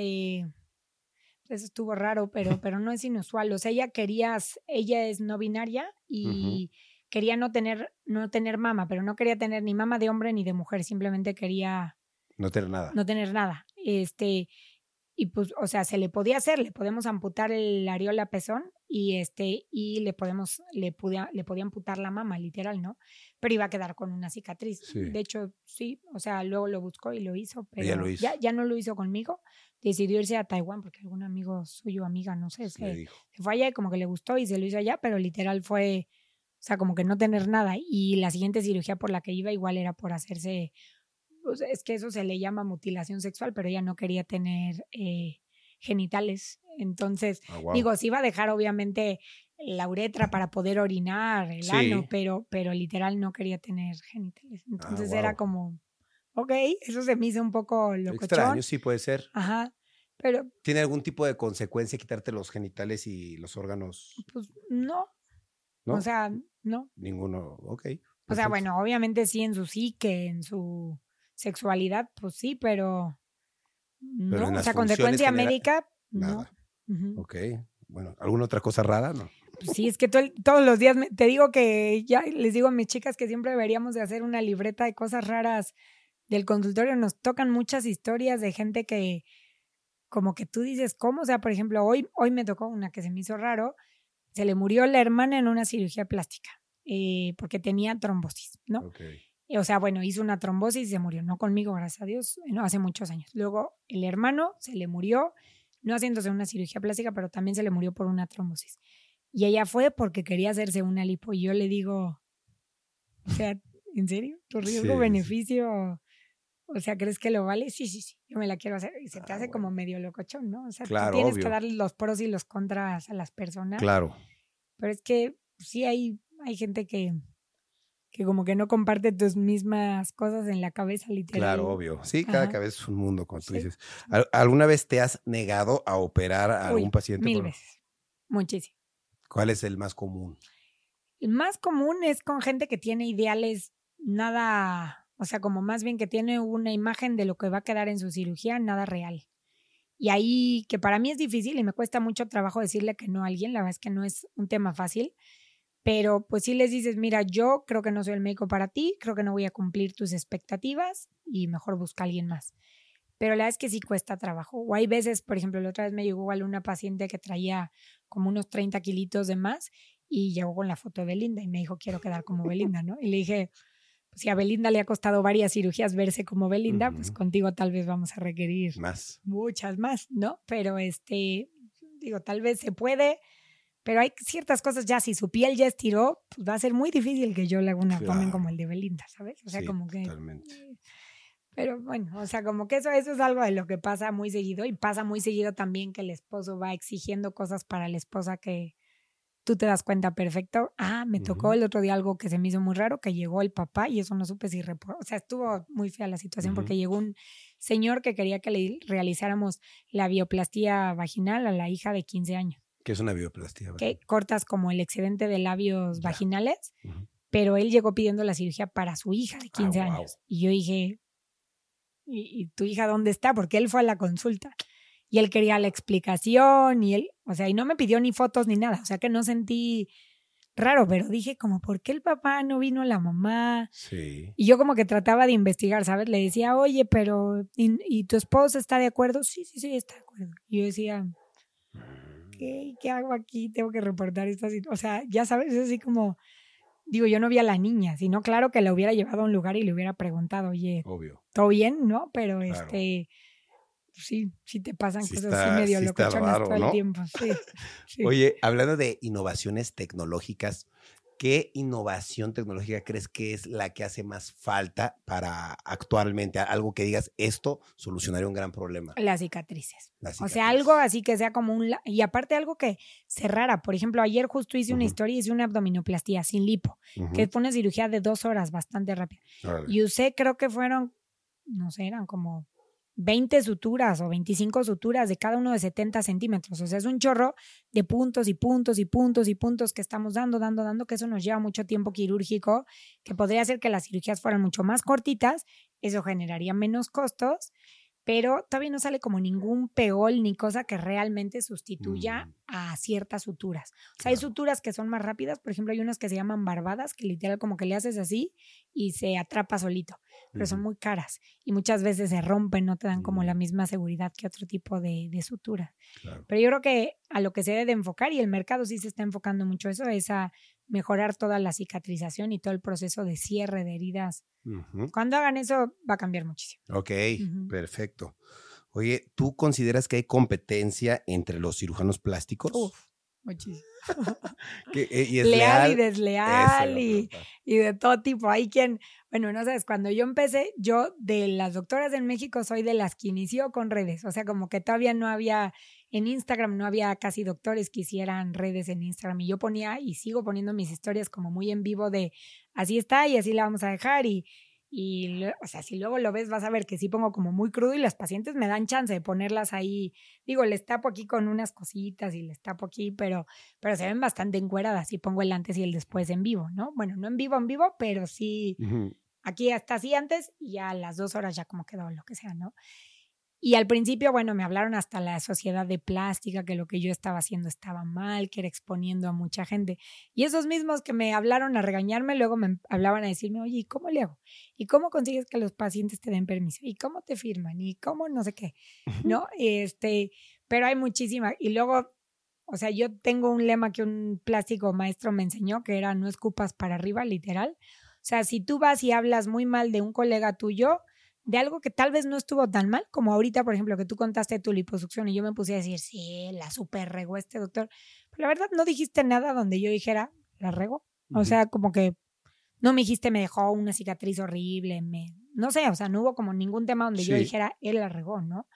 eso estuvo raro, pero no es inusual. O sea, ella es no binaria y quería no tener mama, pero no quería tener ni mama de hombre ni de mujer, simplemente quería no tener nada. No tener nada. Y pues, o sea, se le podía hacer, le podemos amputar el areola pezón y le podía amputar la mama, literal, ¿no? Pero iba a quedar con una cicatriz. Sí. De hecho, sí, o sea, luego lo buscó y lo hizo, pero ella lo hizo. Ya no lo hizo conmigo. Decidió irse a Taiwán porque algún amigo suyo, amiga, no sé, se fue allá y como que le gustó y se lo hizo allá, pero literal fue, o sea, como que no tener nada. Y la siguiente cirugía por la que iba igual era por hacerse, pues es que eso se le llama mutilación sexual, pero ella no quería tener genitales. Entonces, digo, sí iba a dejar obviamente la uretra para poder orinar, el ano, pero literal no quería tener genitales. Entonces era como, ok, eso se me hizo un poco locochón. Extraño, sí puede ser. Ajá, pero... ¿Tiene algún tipo de consecuencia quitarte los genitales y los órganos? Pues no. ¿No? O sea, no. Ninguno, ok. Perfecto. O sea, bueno, obviamente sí en su psique, en su sexualidad, pues sí, pero no, o sea, consecuencia médica, nada. No. Ok, bueno, ¿alguna otra cosa rara? No. Pues sí, es que todos los días te digo que ya les digo a mis chicas que siempre deberíamos de hacer una libreta de cosas raras del consultorio. Nos tocan muchas historias de gente que como que tú dices, ¿cómo? O sea, por ejemplo, hoy me tocó una que se me hizo raro. Se le murió la hermana en una cirugía plástica porque tenía trombosis, ¿no? Okay. O sea, bueno, hizo una trombosis y se murió, no conmigo, gracias a Dios, no, hace muchos años. Luego el hermano se le murió, no haciéndose una cirugía plástica, pero también se le murió por una trombosis. Y ella fue porque quería hacerse una lipo. Y yo le digo, o sea, ¿en serio? ¿Tu riesgo-beneficio? O sea, ¿crees que lo vale? Sí, yo me la quiero hacer. Y se te hace como medio locochón, ¿no? O sea, claro, tú tienes obvio. que darle los pros y los contras a las personas. Claro. Pero es que sí hay gente que como que no comparte tus mismas cosas en la cabeza, literal. Claro, obvio. Sí, cada cabeza es un mundo, como tú dices. ¿Alguna vez te has negado a operar a algún paciente? 1000 veces. Muchísimo. ¿Cuál es el más común? El más común es con gente que tiene ideales nada, o sea, como más bien que tiene una imagen de lo que va a quedar en su cirugía, nada real. Y ahí, que para mí es difícil y me cuesta mucho trabajo decirle que no a alguien, la verdad es que no es un tema fácil, pero pues sí les dices, mira, yo creo que no soy el médico para ti, creo que no voy a cumplir tus expectativas y mejor busca a alguien más. Pero la verdad es que sí cuesta trabajo. O hay veces, por ejemplo, la otra vez me llegó igual una paciente que traía como unos 30 kilitos de más y llegó con la foto de Belinda y me dijo, quiero quedar como Belinda, ¿no? Y le dije, pues si a Belinda le ha costado varias cirugías verse como Belinda, pues contigo tal vez vamos a requerir muchas más, ¿no? Pero digo, tal vez se puede, pero hay ciertas cosas ya, si su piel ya estiró, pues va a ser muy difícil que yo le haga un abdomen como el de Belinda, ¿sabes? O sea, sí, como que... Totalmente. Pero bueno, o sea, como que eso es algo de lo que pasa muy seguido y pasa muy seguido también que el esposo va exigiendo cosas para la esposa que tú te das cuenta perfecto. Me tocó el otro día algo que se me hizo muy raro, que llegó el papá y eso no supe si o sea, estuvo muy fea la situación porque llegó un señor que quería que le realizáramos la bioplastía vaginal a la hija de 15 años. ¿Qué es una bioplastía? Que cortas como el excedente de labios vaginales, pero él llegó pidiendo la cirugía para su hija de 15 años. Y yo dije, ¿y tu hija dónde está? Porque él fue a la consulta. y él quería la explicación y él, o sea, y no me pidió ni fotos ni nada, o sea que no sentí raro, pero dije como, ¿por qué el papá no vino la mamá? Sí. Y yo como que trataba de investigar, ¿sabes? Le decía, oye, pero ¿y tu esposa está de acuerdo? Sí, está de acuerdo. Y yo decía, ¿qué hago aquí? Tengo que reportar esta situación. O sea, ya sabes, es así como, digo, yo no vi a la niña, sino claro que la hubiera llevado a un lugar y le hubiera preguntado, oye, Obvio. ¿todo bien? ¿No? Pero Claro. sí te pasan Sí cosas así medio sí está locochonas raro, todo el ¿no? tiempo. Sí. Oye, hablando de innovaciones tecnológicas, ¿qué innovación tecnológica crees que es la que hace más falta para actualmente? Algo que digas, esto solucionaría un gran problema. Las cicatrices. Las O sea, algo cicatrices. así que sea como y aparte algo que cerrara. Por ejemplo, ayer justo hice una Ujú. historia, hice una abdominoplastía sin lipo, que Ujú. fue una cirugía de 2 horas, bastante rápida. Órale. Y usé, creo que fueron, no sé, eran como 20 suturas o 25 suturas de cada uno de 70 centímetros. O sea, es un chorro de puntos y puntos y puntos y puntos que estamos dando, que eso nos lleva mucho tiempo quirúrgico, que podría hacer que las cirugías fueran mucho más cortitas, eso generaría menos costos, pero todavía no sale como ningún peol ni cosa que realmente sustituya a ciertas suturas. O sea, hay suturas que son más rápidas, por ejemplo, hay unas que se llaman barbadas, que literal como que le haces así y se atrapa solito, pero son muy caras y muchas veces se rompen, no te dan como la misma seguridad que otro tipo de sutura. Claro. Pero yo creo que a lo que se debe de enfocar, y el mercado sí se está enfocando mucho eso, es a mejorar toda la cicatrización y todo el proceso de cierre de heridas. Cuando hagan eso va a cambiar muchísimo. Ok, perfecto. Oye, ¿tú consideras que hay competencia entre los cirujanos plásticos? Uf, muchísimo. ¿Y es leal y leal? desleal y de todo tipo. Hay quien, bueno, no sabes, cuando yo empecé, yo de las doctoras en México soy de las que inició con redes. O sea, como que todavía no había, en Instagram no había casi doctores que hicieran redes en Instagram. Y yo ponía y sigo poniendo mis historias como muy en vivo de así está y así la vamos a dejar. O sea, si luego lo ves, vas a ver que sí pongo como muy crudo y las pacientes me dan chance de ponerlas ahí. Digo, les tapo aquí con unas cositas y les tapo aquí, pero se ven bastante encueradas y pongo el antes y el después en vivo, ¿no? Bueno, no en vivo, pero sí aquí hasta así antes y ya a las 2 horas ya como quedó lo que sea, ¿no? Y al principio, bueno, me hablaron hasta la sociedad de plástica, que lo que yo estaba haciendo estaba mal, que era exponiendo a mucha gente. Y esos mismos que me hablaron a regañarme, luego me hablaban a decirme, oye, ¿y cómo le hago? ¿Y cómo consigues que los pacientes te den permiso? ¿Y cómo te firman? ¿Y cómo no sé qué? ¿No? Pero hay muchísima. Y luego, o sea, yo tengo un lema que un plástico maestro me enseñó, que era no escupas para arriba, literal. O sea, si tú vas y hablas muy mal de un colega tuyo, de algo que tal vez no estuvo tan mal, como ahorita, por ejemplo, que tú contaste tu liposucción y yo me puse a decir, sí, la super regó este doctor. Pero la verdad no dijiste nada donde yo dijera, la regó. O sea, como que no me dijiste, me dejó una cicatriz horrible, no sé, o sea, no hubo como ningún tema donde yo dijera, él la regó, ¿no?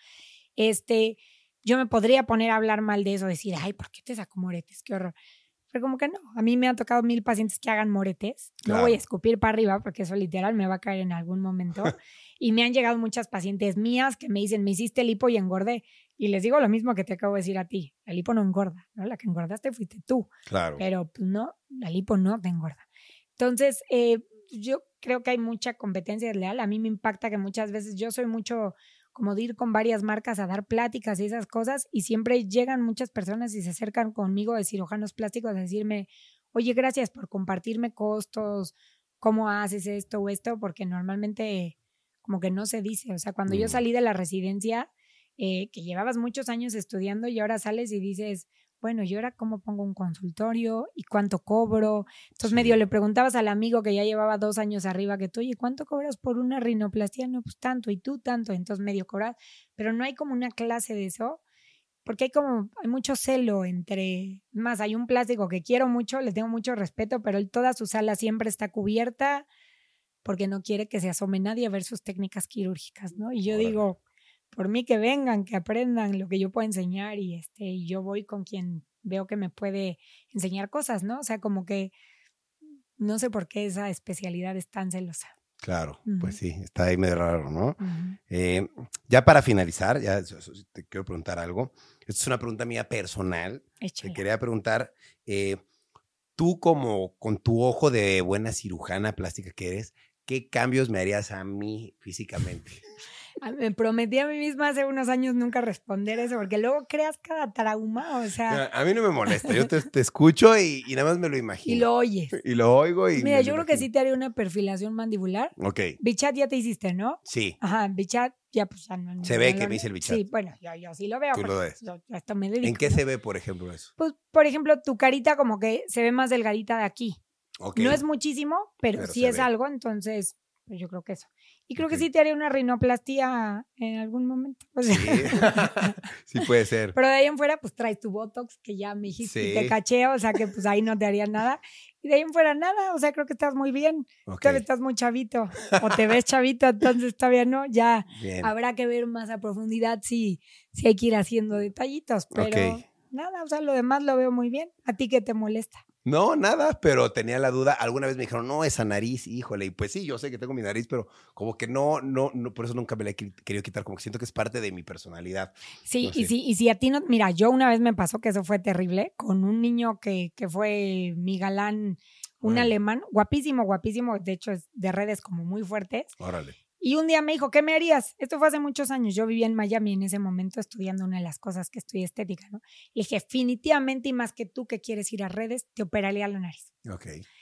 Yo me podría poner a hablar mal de eso, decir, ay, ¿por qué te sacó moretes? Qué horror. Pero como que no, a mí me han tocado 1000 pacientes que hagan moretes. No voy a escupir para arriba porque eso literal me va a caer en algún momento. Y me han llegado muchas pacientes mías que me dicen, me hiciste lipo y engordé. Y les digo lo mismo que te acabo de decir a ti. La lipo no engorda, ¿no? La que engordaste fuiste tú. Claro. Pero pues no, la lipo no te engorda. Entonces, yo creo que hay mucha competencia desleal. A mí me impacta que muchas veces yo soy mucho como de ir con varias marcas a dar pláticas y esas cosas, y siempre llegan muchas personas y se acercan conmigo de cirujanos plásticos a decirme, oye, gracias por compartirme costos, cómo haces esto o esto, porque normalmente como que no se dice. O sea, cuando yo salí de la residencia, que llevabas muchos años estudiando y ahora sales y dices, bueno, ¿y ahora cómo pongo un consultorio? ¿Y cuánto cobro? Entonces medio le preguntabas al amigo que ya llevaba 2 años arriba que tú, oye, ¿cuánto cobras por una rinoplastia? No, pues tanto, y tú tanto, entonces medio cobras, pero no hay como una clase de eso, porque hay mucho celo más hay un plástico que quiero mucho, le tengo mucho respeto, pero toda su sala siempre está cubierta porque no quiere que se asome nadie a ver sus técnicas quirúrgicas, ¿no? Y yo digo, por mí que vengan, que aprendan lo que yo puedo enseñar y yo voy con quien veo que me puede enseñar cosas, ¿no? O sea, como que no sé por qué esa especialidad es tan celosa. Claro, pues sí, está ahí medio raro, ¿no? Uh-huh. Ya para finalizar, ya te quiero preguntar algo. Esta es una pregunta mía personal. Échala. Te quería preguntar, tú como con tu ojo de buena cirujana plástica que eres, ¿qué cambios me harías a mí físicamente? Me prometí a mí misma hace unos años nunca responder eso, porque luego creas cada trauma, o sea... A mí no me molesta, yo te escucho y nada más me lo imagino. Y lo oyes. Y lo oigo y Mira, yo creo que sí te haría una perfilación mandibular. Ok. Bichat ya te hiciste, ¿no? Sí. Ajá, Bichat ya pues ya no. Se ve que me hice el Bichat. Sí, bueno, yo sí lo veo. Tú lo ves. Yo hasta me dedico. ¿En qué ¿no? se ve, por ejemplo, eso? Pues, por ejemplo, tu carita como que se ve más delgadita de aquí. Ok. No es muchísimo, pero sí es algo, entonces pues yo creo que eso. Y creo que sí te haría una rinoplastia en algún momento. O sea, sí. Sí puede ser. Pero de ahí en fuera, pues traes tu Botox, que ya me dijiste, y te cacheo, o sea que pues ahí no te haría nada. Y de ahí en fuera nada, o sea, creo que estás muy bien. Todavía estás muy chavito, o te ves chavito, entonces todavía no, ya habrá que ver más a profundidad si hay que ir haciendo detallitos, pero nada, o sea, lo demás lo veo muy bien. ¿A ti qué te molesta? No, nada, pero tenía la duda. Alguna vez me dijeron, no, esa nariz, híjole. Y pues sí, yo sé que tengo mi nariz, pero como que no, por eso nunca me la he querido quitar. Como que siento que es parte de mi personalidad. Sí, no sé. y si a ti no, mira, yo una vez me pasó que eso fue terrible, con un niño que fue mi galán, un alemán, guapísimo, guapísimo, de hecho es de redes como muy fuertes. Órale. Y un día me dijo, ¿qué me harías? Esto fue hace muchos años. Yo vivía en Miami en ese momento estudiando una de las cosas que estudié estética, ¿no? Le dije, definitivamente, y más que tú que quieres ir a redes, te operaría la nariz. Ok.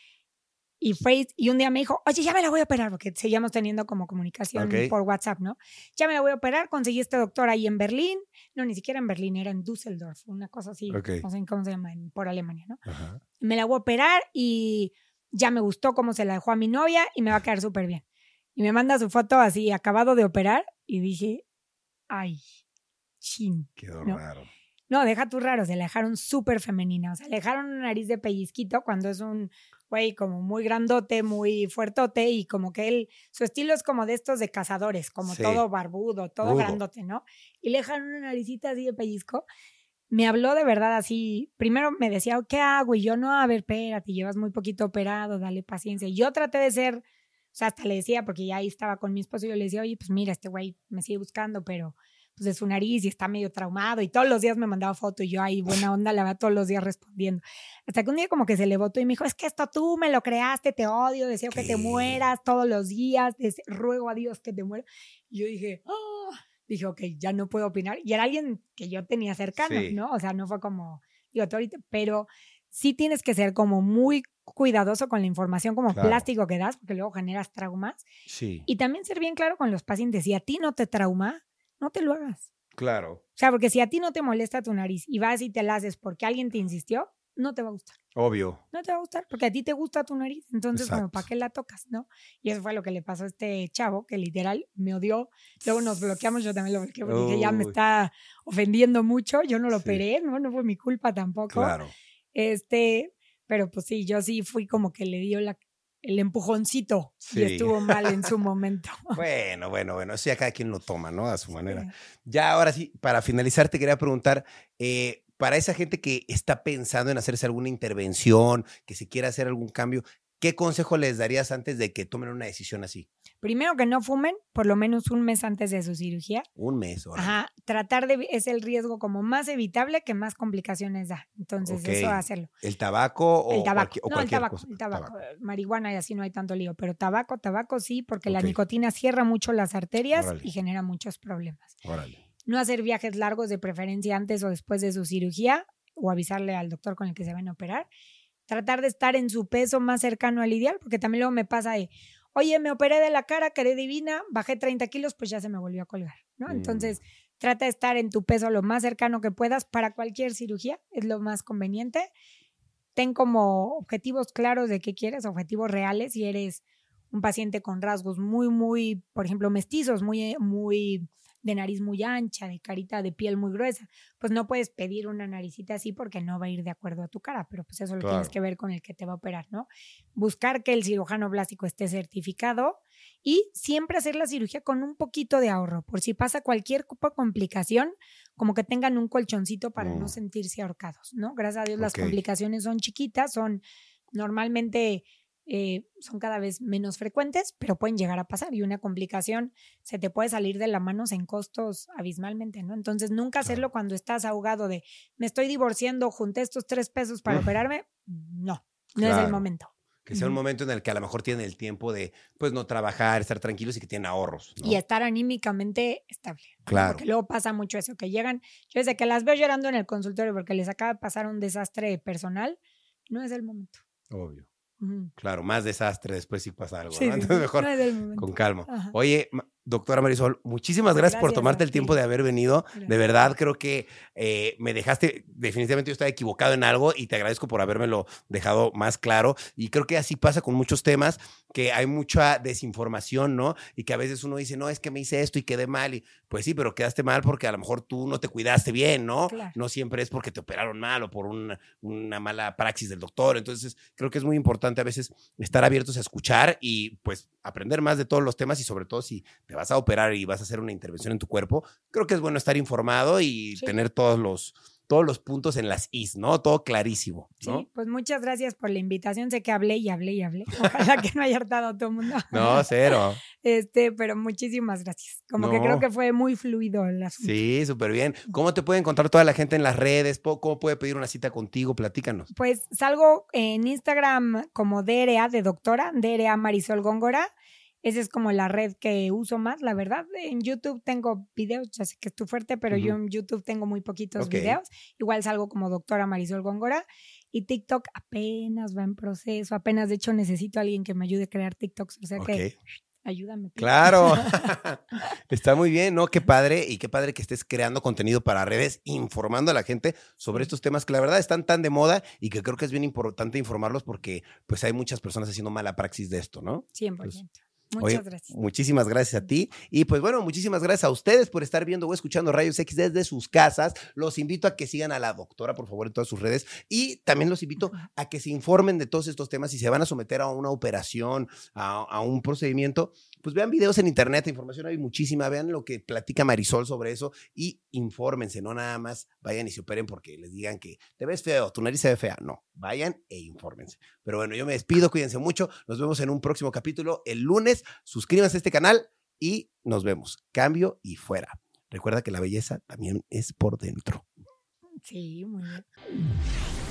Y un día me dijo, oye, ya me la voy a operar, porque seguíamos teniendo como comunicación por WhatsApp, ¿no? Ya me la voy a operar, conseguí este doctor ahí en Berlín. No, ni siquiera en Berlín, era en Düsseldorf, una cosa así, no sé cómo se llama, por Alemania, ¿no? Ajá. Me la voy a operar y ya me gustó cómo se la dejó a mi novia y me va a quedar súper bien. Y me manda su foto así, acabado de operar, y dije, ay, chin. Quedó raro. No, deja tú raro, se la dejaron súper femenina. O sea, le dejaron una nariz de pellizquito cuando es un güey como muy grandote, muy fuertote, y como que su estilo es como de estos de cazadores, como todo barbudo, todo grandote, ¿no? Y le dejaron una naricita así de pellizco. Me habló de verdad así, primero me decía, ¿qué hago? Y yo, no, a ver, espérate, llevas muy poquito operado, dale paciencia. Y yo traté de ser... O sea, hasta le decía, porque ya ahí estaba con mi esposo, y yo le decía, oye, pues mira, este güey me sigue buscando, pero pues de su nariz y está medio traumado, y todos los días me mandaba foto y yo ahí buena onda la va todos los días respondiendo. Hasta que un día como que se le botó y me dijo, es que esto tú me lo creaste, te odio, deseo que te mueras todos los días, ruego a Dios que te muera. Y yo dije, dije, ok, ya no puedo opinar. Y era alguien que yo tenía cercano, ¿no? O sea, no fue como, digo, tú ahorita, pero sí tienes que ser como muy cuidadoso con la información como plástico que das, porque luego generas traumas. Sí. Y también ser bien claro con los pacientes. Si a ti no te trauma, no te lo hagas. Claro. O sea, porque si a ti no te molesta tu nariz y vas y te la haces porque alguien te insistió, no te va a gustar. Obvio. No te va a gustar porque a ti te gusta tu nariz. Entonces, bueno, ¿para qué la tocas, no? Y eso fue lo que le pasó a este chavo, que literal me odió. Luego nos bloqueamos, yo también lo bloqueé porque dije, ya me está ofendiendo mucho. Yo no lo operé, no fue mi culpa tampoco. Claro. Pero pues sí, yo sí fui como que le dio el empujoncito y estuvo mal en su momento. Bueno, eso ya cada quien lo toma, ¿no? A su manera. Ya, ahora sí, para finalizar te quería preguntar, para esa gente que está pensando en hacerse alguna intervención, que se quiera hacer algún cambio, ¿qué consejo les darías antes de que tomen una decisión así? Primero, que no fumen por lo menos un mes antes de su cirugía. Un mes, órale. Ajá, es el riesgo como más evitable que más complicaciones da. Entonces, eso hacerlo. ¿El tabaco o cualquier cosa? El tabaco. Marihuana y así no hay tanto lío, pero tabaco sí, porque la nicotina cierra mucho las arterias y genera muchos problemas. Órale. No hacer viajes largos, de preferencia antes o después de su cirugía, o avisarle al doctor con el que se van a operar. Tratar de estar en su peso más cercano al ideal, porque también luego me pasa de, oye, me operé de la cara, quedé divina, bajé 30 kilos, pues ya se me volvió a colgar, ¿no? Entonces, trata de estar en tu peso lo más cercano que puedas para cualquier cirugía, es lo más conveniente. Ten como objetivos claros de qué quieres, objetivos reales. Si eres un paciente con rasgos muy, muy, por ejemplo, mestizos, muy, muy de nariz muy ancha, de carita de piel muy gruesa, pues no puedes pedir una naricita así porque no va a ir de acuerdo a tu cara, pero pues eso lo tienes que ver con el que te va a operar, ¿no? Buscar que el cirujano plástico esté certificado y siempre hacer la cirugía con un poquito de ahorro, por si pasa cualquier complicación, como que tengan un colchoncito para no sentirse ahorcados, ¿no? Gracias a Dios las complicaciones son chiquitas, son normalmente... son cada vez menos frecuentes, pero pueden llegar a pasar y una complicación se te puede salir de las manos en costos abismalmente, ¿no? Entonces nunca hacerlo cuando estás ahogado de me estoy divorciando, junté estos 3 pesos para operarme, no es el momento. Que sea un momento en el que a lo mejor tienen el tiempo de, pues, no trabajar, estar tranquilos y que tienen ahorros, ¿no? Y estar anímicamente estable. Claro. Porque luego pasa mucho eso, que llegan, yo desde que las veo llorando en el consultorio porque les acaba de pasar un desastre personal, no es el momento. Obvio. Ujú. Claro, más desastre después si pasa algo, Sí, ¿no? sí, Entonces sí, mejor no es el momento. con calma. Ajá. Oye, doctora Marisol, muchísimas gracias por Gracias tomarte a el tiempo ti. de haber venido. De Gracias. verdad, creo que me dejaste, definitivamente yo estaba equivocado en algo y te agradezco por habérmelo dejado más claro. Y creo que así pasa con muchos temas, que hay mucha desinformación, ¿no? Y que a veces uno dice, no, es que me hice esto y quedé mal. Y pues sí, pero quedaste mal porque a lo mejor tú no te cuidaste bien, ¿no? Claro. No siempre es porque te operaron mal o por una mala praxis del doctor. Entonces, creo que es muy importante a veces estar abiertos a escuchar y pues aprender más de todos los temas y sobre todo si te vas a operar y vas a hacer una intervención en tu cuerpo, creo que es bueno estar informado y tener todos los puntos en las is, ¿no? Todo clarísimo, ¿no? Sí, pues muchas gracias por la invitación. Sé que hablé y hablé y hablé. Ojalá que no haya hartado a todo el mundo. No, cero. Pero muchísimas gracias. Como que creo que fue muy fluido el asunto. Sí, súper bien. ¿Cómo te puede encontrar toda la gente en las redes? ¿Cómo puede pedir una cita contigo? Platícanos. Pues salgo en Instagram como DRA de doctora, DRA Marisol Góngora. Esa es como la red que uso más, la verdad. En YouTube tengo videos, ya sé que es tu fuerte, pero yo en YouTube tengo muy poquitos videos. Igual salgo como doctora Marisol Góngora. Y TikTok apenas va en proceso. Apenas, de hecho, necesito a alguien que me ayude a crear TikToks. O sea que ayúdame. Claro. Está muy bien, ¿no? Qué padre. Y qué padre que estés creando contenido para redes, informando a la gente sobre estos temas que la verdad están tan de moda y que creo que es bien importante informarlos porque pues hay muchas personas haciendo mala praxis de esto, ¿no? 100%. Pues, muchas gracias. Muchísimas gracias a ti. Y pues bueno, muchísimas gracias a ustedes por estar viendo o escuchando Rayos X desde sus casas. Los invito a que sigan a la doctora, por favor, en todas sus redes. Y también los invito a que se informen de todos estos temas. Si se van a someter a una operación, a un procedimiento, pues vean videos en internet. Información hay muchísima. Vean lo que platica Marisol sobre eso y infórmense. No nada más vayan y se operen porque les digan que te ves feo, tu nariz se ve fea. No, vayan e infórmense. Pero bueno, yo me despido. Cuídense mucho. Nos vemos en un próximo capítulo el lunes. Suscríbanse a este canal y nos vemos. Cambio y fuera. Recuerda que la belleza también es por dentro. Sí, muy bien.